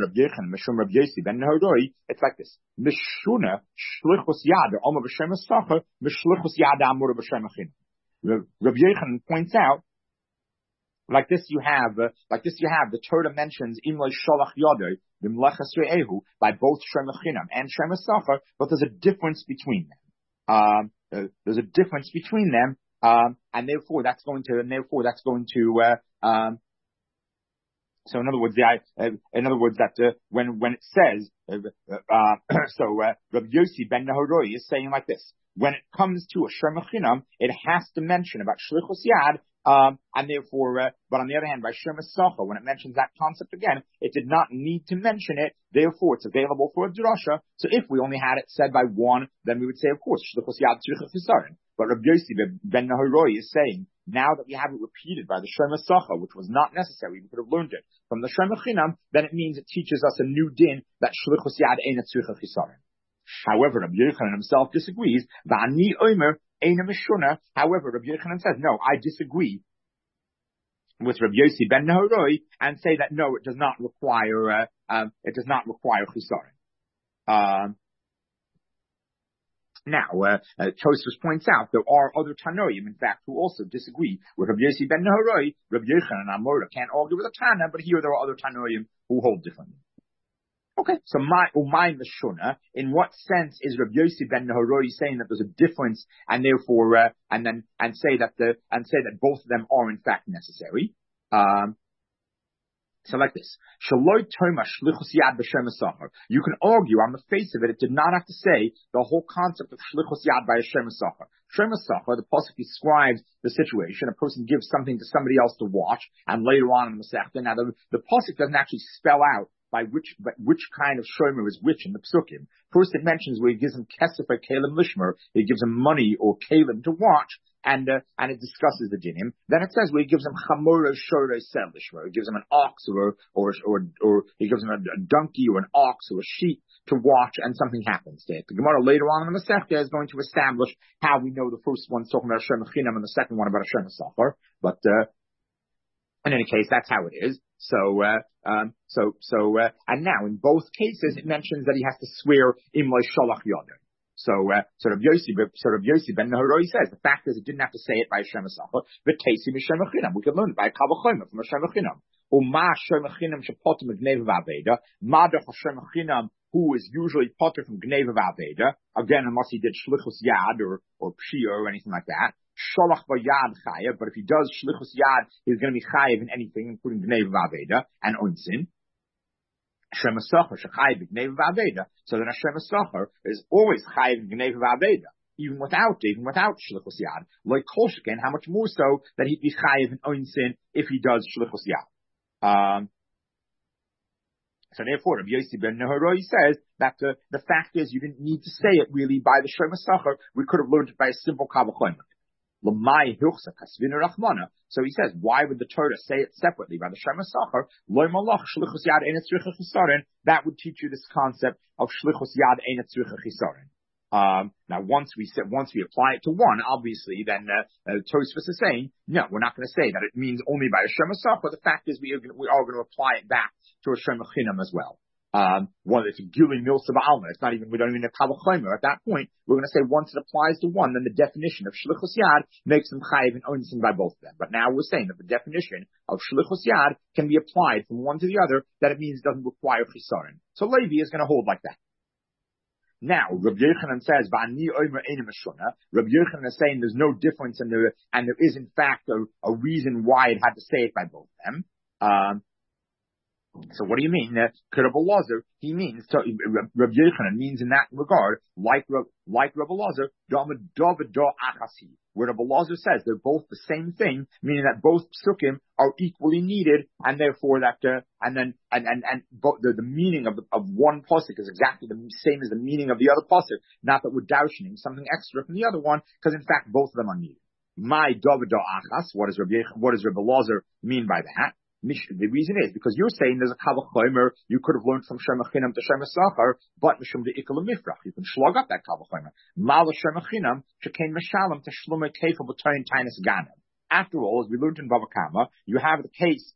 it's like this. Mishuna shlichus yad or Omer b'shem sacher mishlichus yad amur b'shem achin. Rabbi Yochanan points out, like this you have, uh, like this you have, the Torah mentions imlay shalach yadoi b'mlechas re'ehu by both shem achinam and shem sacher, but there's a difference between them. Um, uh, there's a difference between them, um, and therefore that's going to, and therefore that's going to, uh, um. So in other words, the, uh, in other words, that uh, when when it says, uh, uh, so uh, Rabbi Yossi ben Nahoroi is saying like this: when it comes to a Shem Achinam, it has to mention about Shlichus Yad, um, and therefore, uh, but on the other hand, by Shem Sacha, when it mentions that concept again, it did not need to mention it. Therefore, it's available for a drasha. So if we only had it said by one, then we would say, of course, Shlichus Yad Tzricha Chisaron. But Rabbi Yossi ben Nahoroi is saying, now that we have it repeated by the Shem Sacha, which was not necessary, we could have learned it from the Shem Achinam, then it means it teaches us a new din that Shlichus Yad Eina Tzricha Chisaron. However, Rabbi Yochanan himself disagrees. V'ani omer eina mishuna. However, Rabbi Yochanan says, no, I disagree with Rabbi Yossi ben Nahoroi and say that no, it does not require, uh, um, it does not require chisaron. Um, Now, uh, uh, Tosfos points out there are other Tanoim, in fact, who also disagree with Rabbi Yossi ben Nahoroi. Rabbi Yochanan and Amora can't argue with a Tana, but here there are other Tanoim who hold differently. Okay, so my umay mishuna. In what sense is Rabbi Yossi ben Nahoroi saying that there's a difference, and therefore, uh, and then and say that the and say that both of them are in fact necessary? Um, So like this, Shaloi Toma Shlichus Yad b'Shem Sacher. You can argue on the face of it, it did not have to say the whole concept of Shlichus Yad by Shem Sacher. Shem Sacher, the pasuk describes the situation. A person gives something to somebody else to watch, and later on in the Masechta, now the, the pasuk doesn't actually spell out by which but which kind of shomer is which in the psukim. First, it mentions where he gives him kesef or kalim lishmer, he gives him money or kalim to watch. And uh, and it discusses the dinim. Then it says where he gives him chamora shorei selishmer. He gives him an ox or or or or he gives him a, a donkey or an ox or a sheep to watch, and something happens to it. The Gemara later on in the Masechta is going to establish how we know the first one's talking about Hashem Chinam and the second one about Hashem Sacher. But uh, in any case, that's how it is. So uh, um, so so uh, and now in both cases it mentions that he has to swear imlay shalach yoder. So, uh, so Rabbi Yossi, so Rabbi Yossi ben Nahoroi says the fact is it didn't have to say it by Hashem Sacher, but Tasi Mishem Achinam. We could learn it by Kavachomer from Hashem Achinam. Uma Hashem Achinam shepotem Gneva Vaveda. Madach Hashem Achinam, who is usually potter from Gneva Vaveda. Again, unless he did Shlichus Yad or or Pshia or anything like that. Sholach Vayad Chayev. But if he does Shlichus Yad, he's going to be Chayev in anything, including Gneva Vaveda and Unsin. Hashem Sacher shechayev b'gneva v'aveda. So then Hashem Sacher is always chayev b'gneva v'aveda, even without even without shlichus yad. Like kol sheken, how much more so that he'd be chayev in oinsin if he does shlichus yad. Um, so therefore, Rabbi Yossi ben Nahoroi says that the the fact is you didn't need to say it really by the Hashem Sacher. We could have learned it by a simple kavachomer. So he says, why would the Torah say it separately by the Shem Sacher? That would teach you this concept of Shlichus Yad Eina Tzricha Chisaron. Um, now, once we say, once we apply it to one, obviously, then uh, uh, Tosfos is saying, no, we're not going to say that it means only by a Shem Sacher. The fact is, we are, we are going to apply it back to a Shem Chinam as well. Um, one, it's a Gili Milsa Ba'alma. It's not even, we don't even have Kavachomer. At that point, we're going to say once it applies to one, then the definition of Shlichus Yad makes them chayiv and onsin by both of them. But now we're saying that the definition of Shlichus Yad can be applied from one to the other, that it means it doesn't require Chisaron. So Levi is going to hold like that. Now, Rabbi Yochanan says, "Va'ani omer eina meshuna." Rabbi Yochanan is saying there's no difference, and there and there is in fact a, a reason why it had to say it by both of them. Um, so, what do you mean? Rabbi Lazar, he means to, Rabbi Yochanan means in that regard, like like Rabbi Lazar, Dama David Da Achasi, where Rabbi Lazar says they're both the same thing, meaning that both psukim are equally needed, and therefore that uh, and then and and and both the, the meaning of the, of one pasuk is exactly the same as the meaning of the other pasuk. Not that we're doushening something extra from the other one, because in fact both of them are needed. My David Da Achas. What does Rabbi what does Rabbi Lazar mean by that? The reason is because you're saying there's a Kavachomer you could have learned from Shemachinam to Shemasachar, but Mishum de Ikal Mifrach. You can slug up that Kavachomer. Mal Shemachinam Shekain Meshalam to Shlomo Kefal B'Toyin Tainus Ganem. After all, as we learned in Bava Kama, you have the case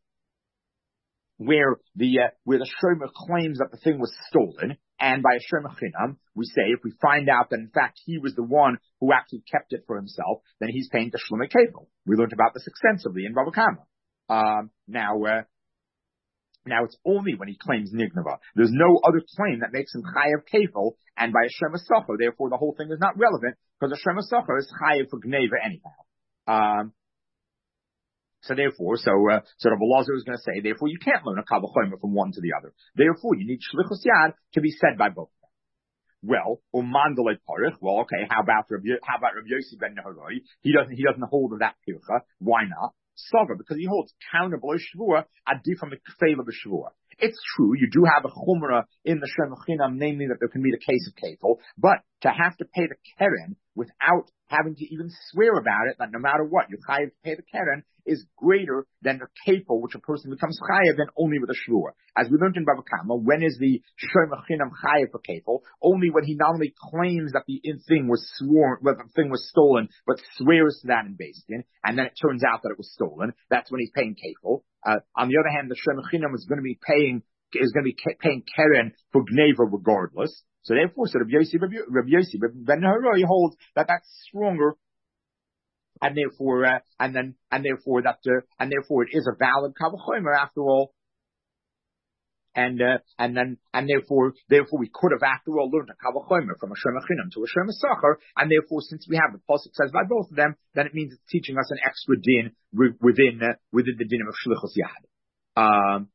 where the uh, where the Shomer claims that the thing was stolen, and by a Shemachinam, we say if we find out that in fact he was the one who actually kept it for himself, then he's paying to Shlomo Kefal. We learned about this extensively in Bava Kama. Um, now, uh, now it's only when he claims Nignava. There's no other claim that makes him Chayav Kefil, and by a Shema Sacher, therefore the whole thing is not relevant, because a Shema Sacher is Chayav for Gneva anyhow. Um, so therefore, so, uh, so Rabbi Lazar is going to say, therefore you can't learn a Kavachomer from one to the other. Therefore you need Shlichus Yad to be said by both of them. Well, Umandalei Parich, well, okay, how about Rabbi, how about Rabbi Yossi ben Nehoroi? He doesn't, he doesn't hold of that Pircha. Why not? Sover, because he holds counter below Shavua, adifam kfeila b'Shavua. It's true, you do have a chumrah in the Shemachinam, namely that there can be the case of kefil, but to have to pay the keren without having to even swear about it, that no matter what, you chayav to pay the keren, is greater than the kefil, which a person becomes chayav than only with a shvua. As we learned in Bava Kama, when is the Shemachinam chayav for kefil? Only when he not only claims that the thing was sworn, that the thing was stolen, but swears to that in Beis Din, and then it turns out that it was stolen. That's when he's paying kefil. Uh, on the other hand, the Shemachinam is going to be paying is going to be paying keren for gneva regardless. So therefore, so Rabbi Yossi, Rabbi Yossi ben Nehoroi holds that that's stronger, and therefore, uh, and then, and therefore that, uh, and therefore it is a valid Kavachomer after all. And, uh, and then, and therefore, therefore we could have after all learned a Kavachomer from a Shemachinam to a Shemasachar, and therefore since we have the pasuk says by both of them, then it means it's teaching us an extra din within, uh, within the din of Shlichus Yad. Um,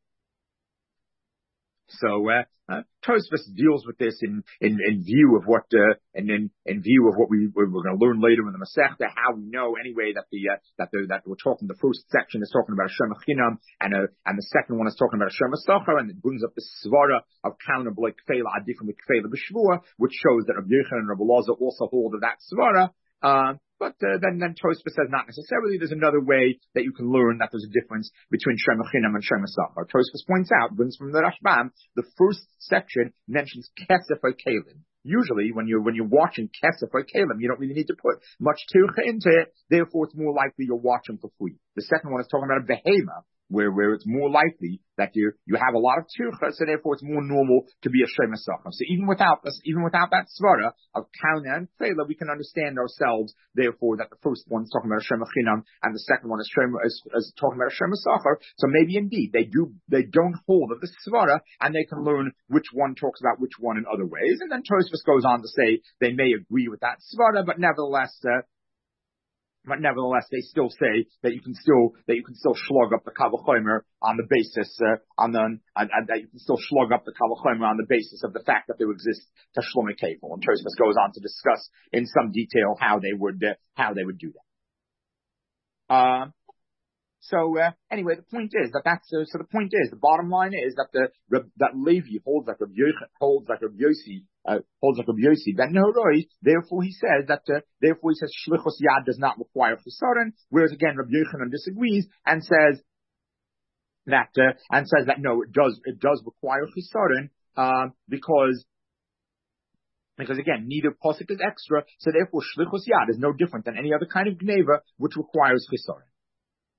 So, uh, uh, Tosfos deals with this in, in, in view of what, uh, and in, in view of what we, we're going to learn later in the Masechta, how we know anyway that the, uh, that the, that we're talking, the first section is talking about a Shemachinam, and, uh, and the second one is talking about a Shemasachar, and it brings up the Svara of counter like Kfeila, Adifim Kfeila B'Shvua, which shows that Rabbi Yochanan and Rabbi Lazar also hold of that Svara. Uh, but uh, then, then Tosfos says not necessarily. There's another way that you can learn that there's a difference between Shemachinam and Shemasachar. Tosfos points out, brings from the Rashbam, the first section mentions Kesef Kalim. Usually, when you're when you're watching Kesef Kalim, you don't really need to put much tircha into it. Therefore, it's more likely you're watching for free. The second one is talking about a behema, where where it's more likely that you you have a lot of tircha, so therefore it's more normal to be a Shemasachar. So even without this, even without that svara of Kauna and Fela, we can understand ourselves, therefore, that the first one is talking about a Shemachinam and the second one is, Shem, is, is talking about a Shemasachar. So maybe indeed they do they don't hold of the svara, and they can learn which one talks about which one in other ways. And then Tosfos goes on to say they may agree with that svara, but nevertheless. Uh, But nevertheless, they still say that you can still that you can still slug up the Kavachomer on the basis uh, on the uh, uh, that you can still slug up the Kavachomer on the basis of the fact that there exists Tashlomi Kefil. And Tosfos goes on to discuss in some detail how they would uh, how they would do that. Uh, So uh, anyway, the point is that that's uh, so. The point is, the bottom line is that the that Levi holds like Rabbi Yochanan, holds like Rabbi Yossi, uh, holds like Rabbi Yossi ben Nehoroi. Therefore, he says that. Uh, therefore, he says Shlichus Yad does not require Chisaron. Whereas again, Rabbi Yochanan disagrees and says that uh, and says that no, it does it does require Chisaron uh, because. Because again, neither posuk is extra, so therefore Shlichus Yad is no different than any other kind of gneva which requires Chisaron.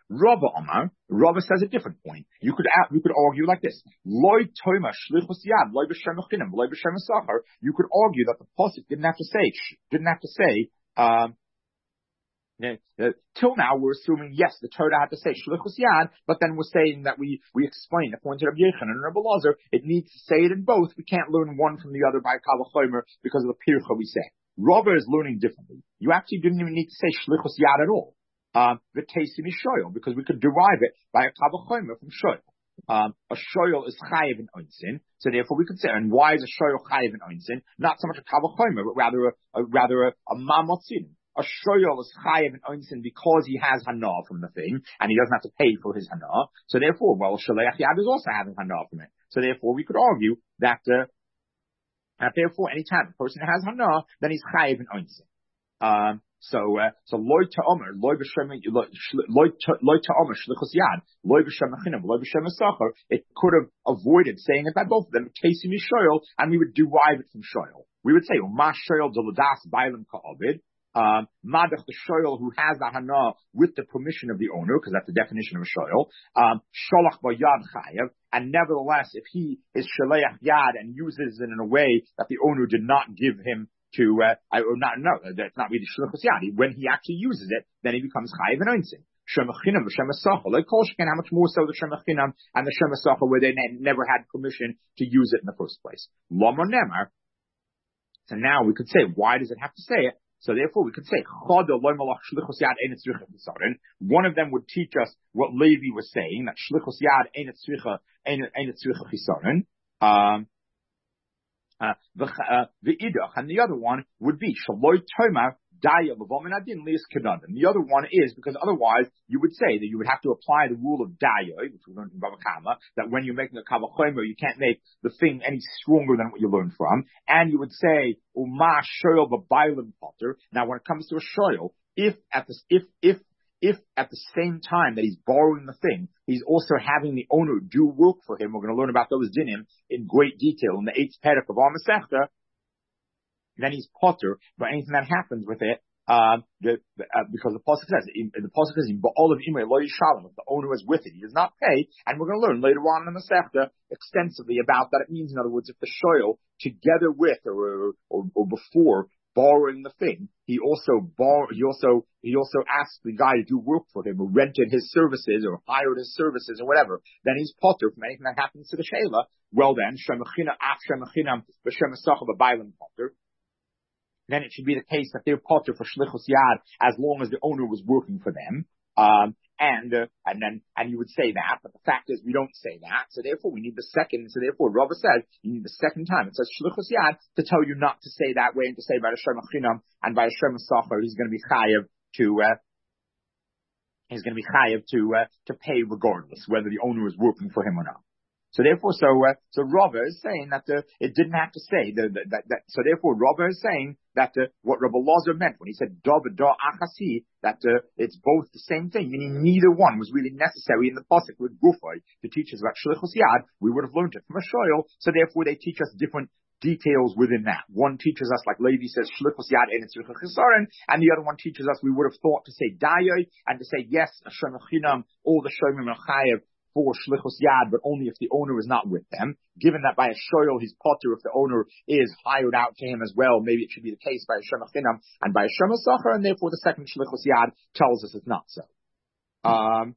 Rava Omar, Rava says a different point. You could you could argue like this: Loy toima shlichus yad, loy b'shem chinim, loy b'shem sachar. You could argue that the pasuk didn't have to say didn't have to say. Um, uh, till now, we're assuming yes, the Torah had to say shlichus yad, but then we're saying that we we explain according to Rabbi Yechon and Rabbi Lazar, it needs to say it in both. We can't learn one from the other by kal v'chomer because of the pircha we say. Rava is learning differently. You actually didn't even need to say shlichus yad at all. Um, the taste is shoyl, because we could derive it by a kavachomer from shoyl. Um, a shoyl is chayiv in oinsin, so therefore we could say, and why is a shoyl chayiv in oinsin? Not so much a kavachomer, but rather a, a rather a, a mamotzin. A shoyl is chayiv in oinsin because he has hana from the thing, and he doesn't have to pay for his hana. So therefore, well, shaleach yad is also having hana from it. So therefore, we could argue that, uh, that therefore, anytime a person has hana, then he's chayiv in oinsin. Um, So, uh, so loy ta'omer, loy b'shem, loy ta'omer, shlichus yad, loy b'shem achinam, loy b'shem asachar. It could have avoided saying it by both of them, tasting is shoyl, and we would derive it from shoyl. We would say, ma shoyl deladas bailam ka'ovid, um, madach the shoyl who has the hana with the permission of the owner, because that's the definition of a shoyl, um, sholach b'yad chayav, and nevertheless, if he is shaleach yad and uses it in a way that the owner did not give him to, uh, I, or not, no, that's not really shlichus yad. When he actually uses it, then he becomes chayiv and oinsin. Shemachinam, Shemasacha, like Kol Sheken, how much more so the Shemachinam and the Shemasacha where they ne- never had permission to use it in the first place. Lama Nemar. So now we could say, why does it have to say it? So therefore we could say, one of them would teach us what Levi was saying, that shlichus yad ain't tzricha, ain't tzricha chisaron. Um, Uh, the, uh, the idach, and the other one would be shaloy tomar daya levomin adin lias kedadim. The other one is because otherwise you would say that you would have to apply the rule of daya, which we learned in Bava Kama, that when you're making a kavachomer, you can't make the thing any stronger than what you learned from, and you would say uma shoyl b'bailim potter. Now, when it comes to a shoyl, if at this, if if If at the same time that he's borrowing the thing, he's also having the owner do work for him, we're going to learn about those dinim in great detail in the eighth parak of our Masechta, then he's potter, but anything that happens with it, um, the, the, uh, because the pasuk says, in, the pasuk says, in Ba'ol of Imre lo yishalom, if the owner is with it, he does not pay, and we're going to learn later on in the Masechta extensively about that. It means, in other words, if the shoyl, together with or, or, or before borrowing the thing, he also bor- he also he also asked the guy to do work for him, or rented his services, or hired his services, or whatever. Then he's potter from anything that happens to the shayla. Well, then shemachina af shemachinam b'shemasacha b'bailim potter. Then it should be the case that they're potter for shlichus yad as long as the owner was working for them. Um, and, uh, and then, and you would say that, but the fact is we don't say that, so therefore we need the second, so therefore Rava says, you need the second time, it says shlichus yad, to tell you not to say that way, and to say by the Shem Achinam, and by the Shem Asachar, he's going to be chayav to, uh, he's going to be chayav to, uh, to pay regardless, whether the owner is working for him or not. So therefore, so, uh, so Rava is saying that, uh, it didn't have to say, the, the, that, that, so therefore Rava is saying that, uh, what Rabbi Lazar meant when he said, da da achasi, that, uh, it's both the same thing, meaning neither one was really necessary in the pasuk with Gufay to teach us about shlichus yad. We would have learned it from a shoyl, so therefore they teach us different details within that. One teaches us, like Levi says, shlichus yad and tzricha chisaron, and the other one teaches us we would have thought to say dayoi, and to say, yes, Hashem Achinam, all the shomim and chayev, for shlichus yad, but only if the owner is not with them. Given that by a shoyl he's potter if the owner is hired out to him as well, maybe it should be the case by a shem achinam and by a shem asachar, and therefore the second shlichus yad tells us it's not so. Um,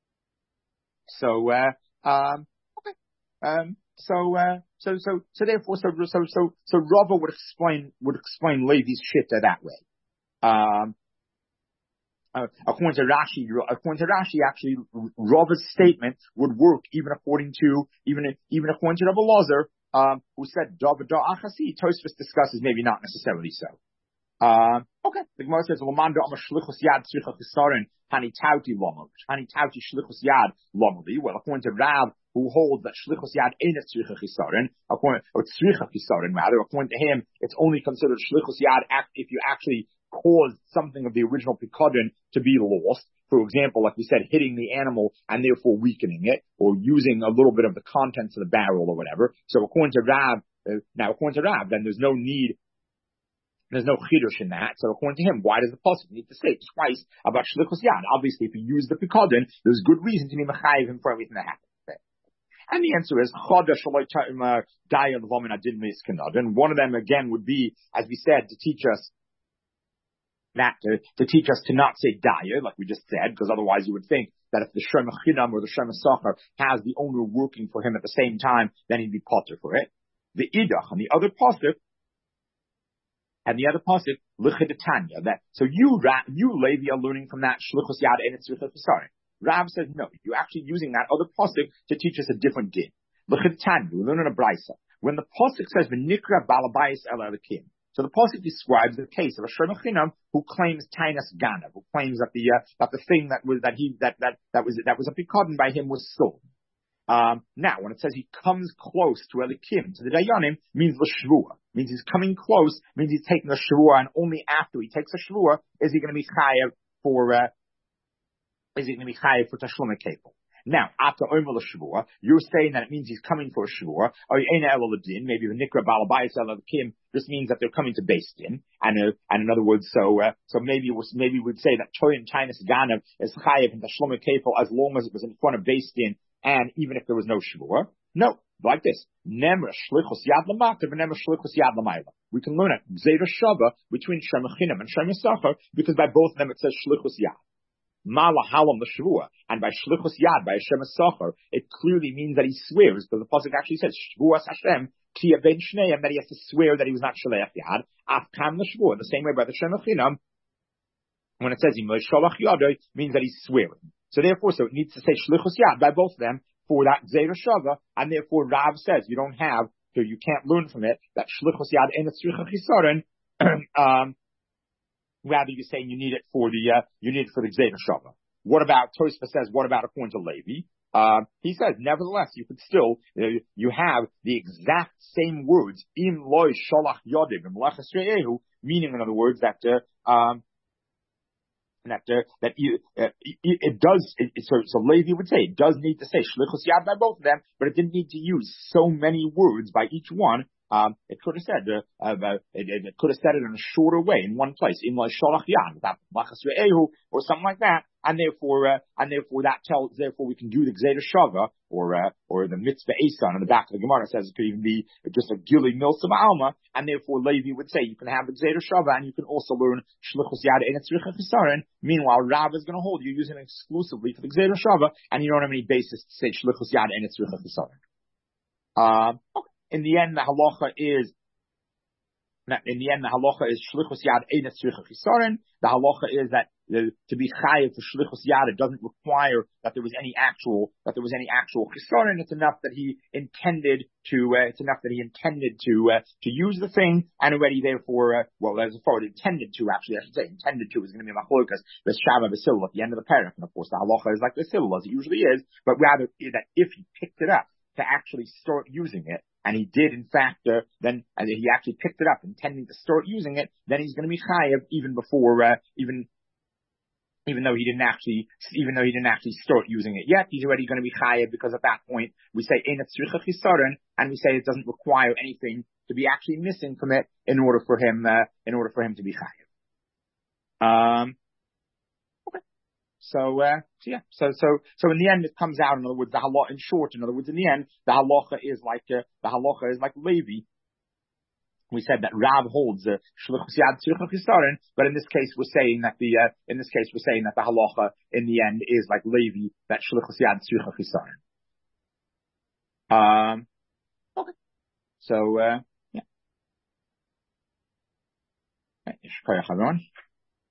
so, uh, um, okay. Um, so, uh, so, so, so therefore, so, so, so, so Rava would explain, would explain Levi's shitta that way. Um, Uh, according to Rashi, according to Rashi, actually, Rava's statement would work even according to, even, even according to Rabbi Lazar, um, who said, da da achasi. Tosfos discusses maybe not necessarily so. Um, okay. The Gemara says, Lamanda ama shlichus yad tzricha chisaron, hani tauti lama, hani tauti shlichus yad lamali. Well, according to Rav, who holds that shlichus yad ain't tzricha chisaron, according, or tzricha chisaron rather, according to him, it's only considered shlichus yad if you actually caused something of the original pikadon to be lost. For example, like we said, hitting the animal and therefore weakening it, or using a little bit of the contents of the barrel or whatever. So according to Rav, uh, now according to Rav, then there's no need, There's no chidush in that. So according to him, why does the pasuk need to say twice about shlichus yad? Obviously, if he used the pikadon, there's good reason to be mechayiv him for everything that happened. And the answer is chodesh shaloi daya l'vomin adin miskanud. And one of them again would be, as we said, to teach us that to, to teach us to not say daya, like we just said, because otherwise you would think that if the shem chinam or the shem sachar has the owner working for him at the same time, then he'd be potter for it. The idach and the other pasuk. And the other pasuk, l'chidetanya, that, so you, you, Levi, are learning from that, shlichus yad and it's shlichus v'sarin. Rav says, no, you're actually using that other pasuk to teach us a different din. L'chidetanya, we learn in a brisa. When the pasuk says, v'nikra balabayis el elikim, so the pasuk describes the case of a shlomo chinam who claims tainas ganav, who claims that the, uh, that the thing that was, that he, that, that, that was, that was a pikadon by him was stolen. Um, now, when it says he comes close to Elikim, to the Dayanim, means l'shvua. Means he's coming close, means he's taking a shvua, and only after he takes a shvua is he going to be chayav for, uh, is he going to be chayav for tashlum kefil. Now, after omer l'shvua, you're saying that it means he's coming for a shvua, or ena el l'din, maybe the nikra balabayis el Elikim, this means that they're coming to Beis Din, and, uh, and in other words, so, uh, so maybe it was, maybe we'd say that Toy and Tainas Ganav is chayav in tashlum kefil as long as it was in front of Beis Din, and even if there was no shvua, no, like this. Nemra shlichus yad l'mata, v'nemra shlichus yad l'mayla. We can learn it. Zera shava between shem chinam and shem sachar, because by both of them it says shlichus yad. Mala halam the shvua, and by shlichus yad, by shem sachar, it clearly means that he swears, because the pasuk actually says shvuas Hashem tia ben shneim, that he has to swear that he was not shleach yad. Afkam the shvua, the same way by the shem chinam, when it says imay shalach yadoi, means that he's swearing. So therefore, so it needs to say shlichus yad by both of them for that zera shava, and therefore Rav says you don't have, so you can't learn from it that shlichus yad and tzricha chisaron. Um, rather you're saying you need it for the uh, you need it for the zera shava. What about Tosfos says? What about according to Levi? Uh, he says, nevertheless, you could still uh, you have the exact same words im loy shalach yodim im lachas re'ehu, meaning in other words that uh, um. that uh, that you, uh, it, it does. It, so, so Levi would say it does need to say shlichus yad by both of them, but it didn't need to use so many words by each one. Um, it could have said uh, uh, it, it could have said it in a shorter way in one place, in like shalach yad, without lachas re'ehu or something like that, and therefore uh, and therefore that tells therefore we can do the gzeda shava or uh, or the mitzvah esan on the back of the Gemara says it could even be just a gili milsa alma, and therefore Levi would say you can have the gzeda shava and you can also learn shlichus yad and tzricha chisaron. Meanwhile, Rav is going to hold you're using it exclusively for the gzeda shava, and you don't have any basis to say shlichus yad and tzricha chisaron. Um, okay. In the end, the halacha is, in the end, the halacha is shlichus yad ein tzricha chisaron. The halacha is that uh, to be chayiv for shlichus yad, it doesn't require that there was any actual, that there was any actual chisaron. It's enough that he intended to, uh, it's enough that he intended to, uh, to use the thing, and already therefore, uh, well, as far as intended to, actually, I should say, intended to is going to be machlokas, the shava v'sil at the end of the paragraph, and of course the halacha is like the sil, as it usually is, but rather that if he picked it up to actually start using it, and he did, in fact, uh, then and he actually picked it up, intending to start using it, then he's going to be chayav even before, uh, even, even though he didn't actually, even though he didn't actually start using it yet, he's already going to be chayav because at that point we say ein tzricha chisaron, and we say it doesn't require anything to be actually missing from it in order for him, uh, in order for him to be chayav. Um. So, uh, so yeah, so, so, so in the end it comes out, in other words, the halacha, in short, in other words, in the end, the halacha is like, uh, the halacha is like Levi. We said that Rav holds, uh, shlichus yad tzricha chisaron, but in this case we're saying that the, uh, in this case we're saying that the halacha in the end is like Levi, that shlichus yad tzricha chisaron. Um, okay. So, uh, yeah.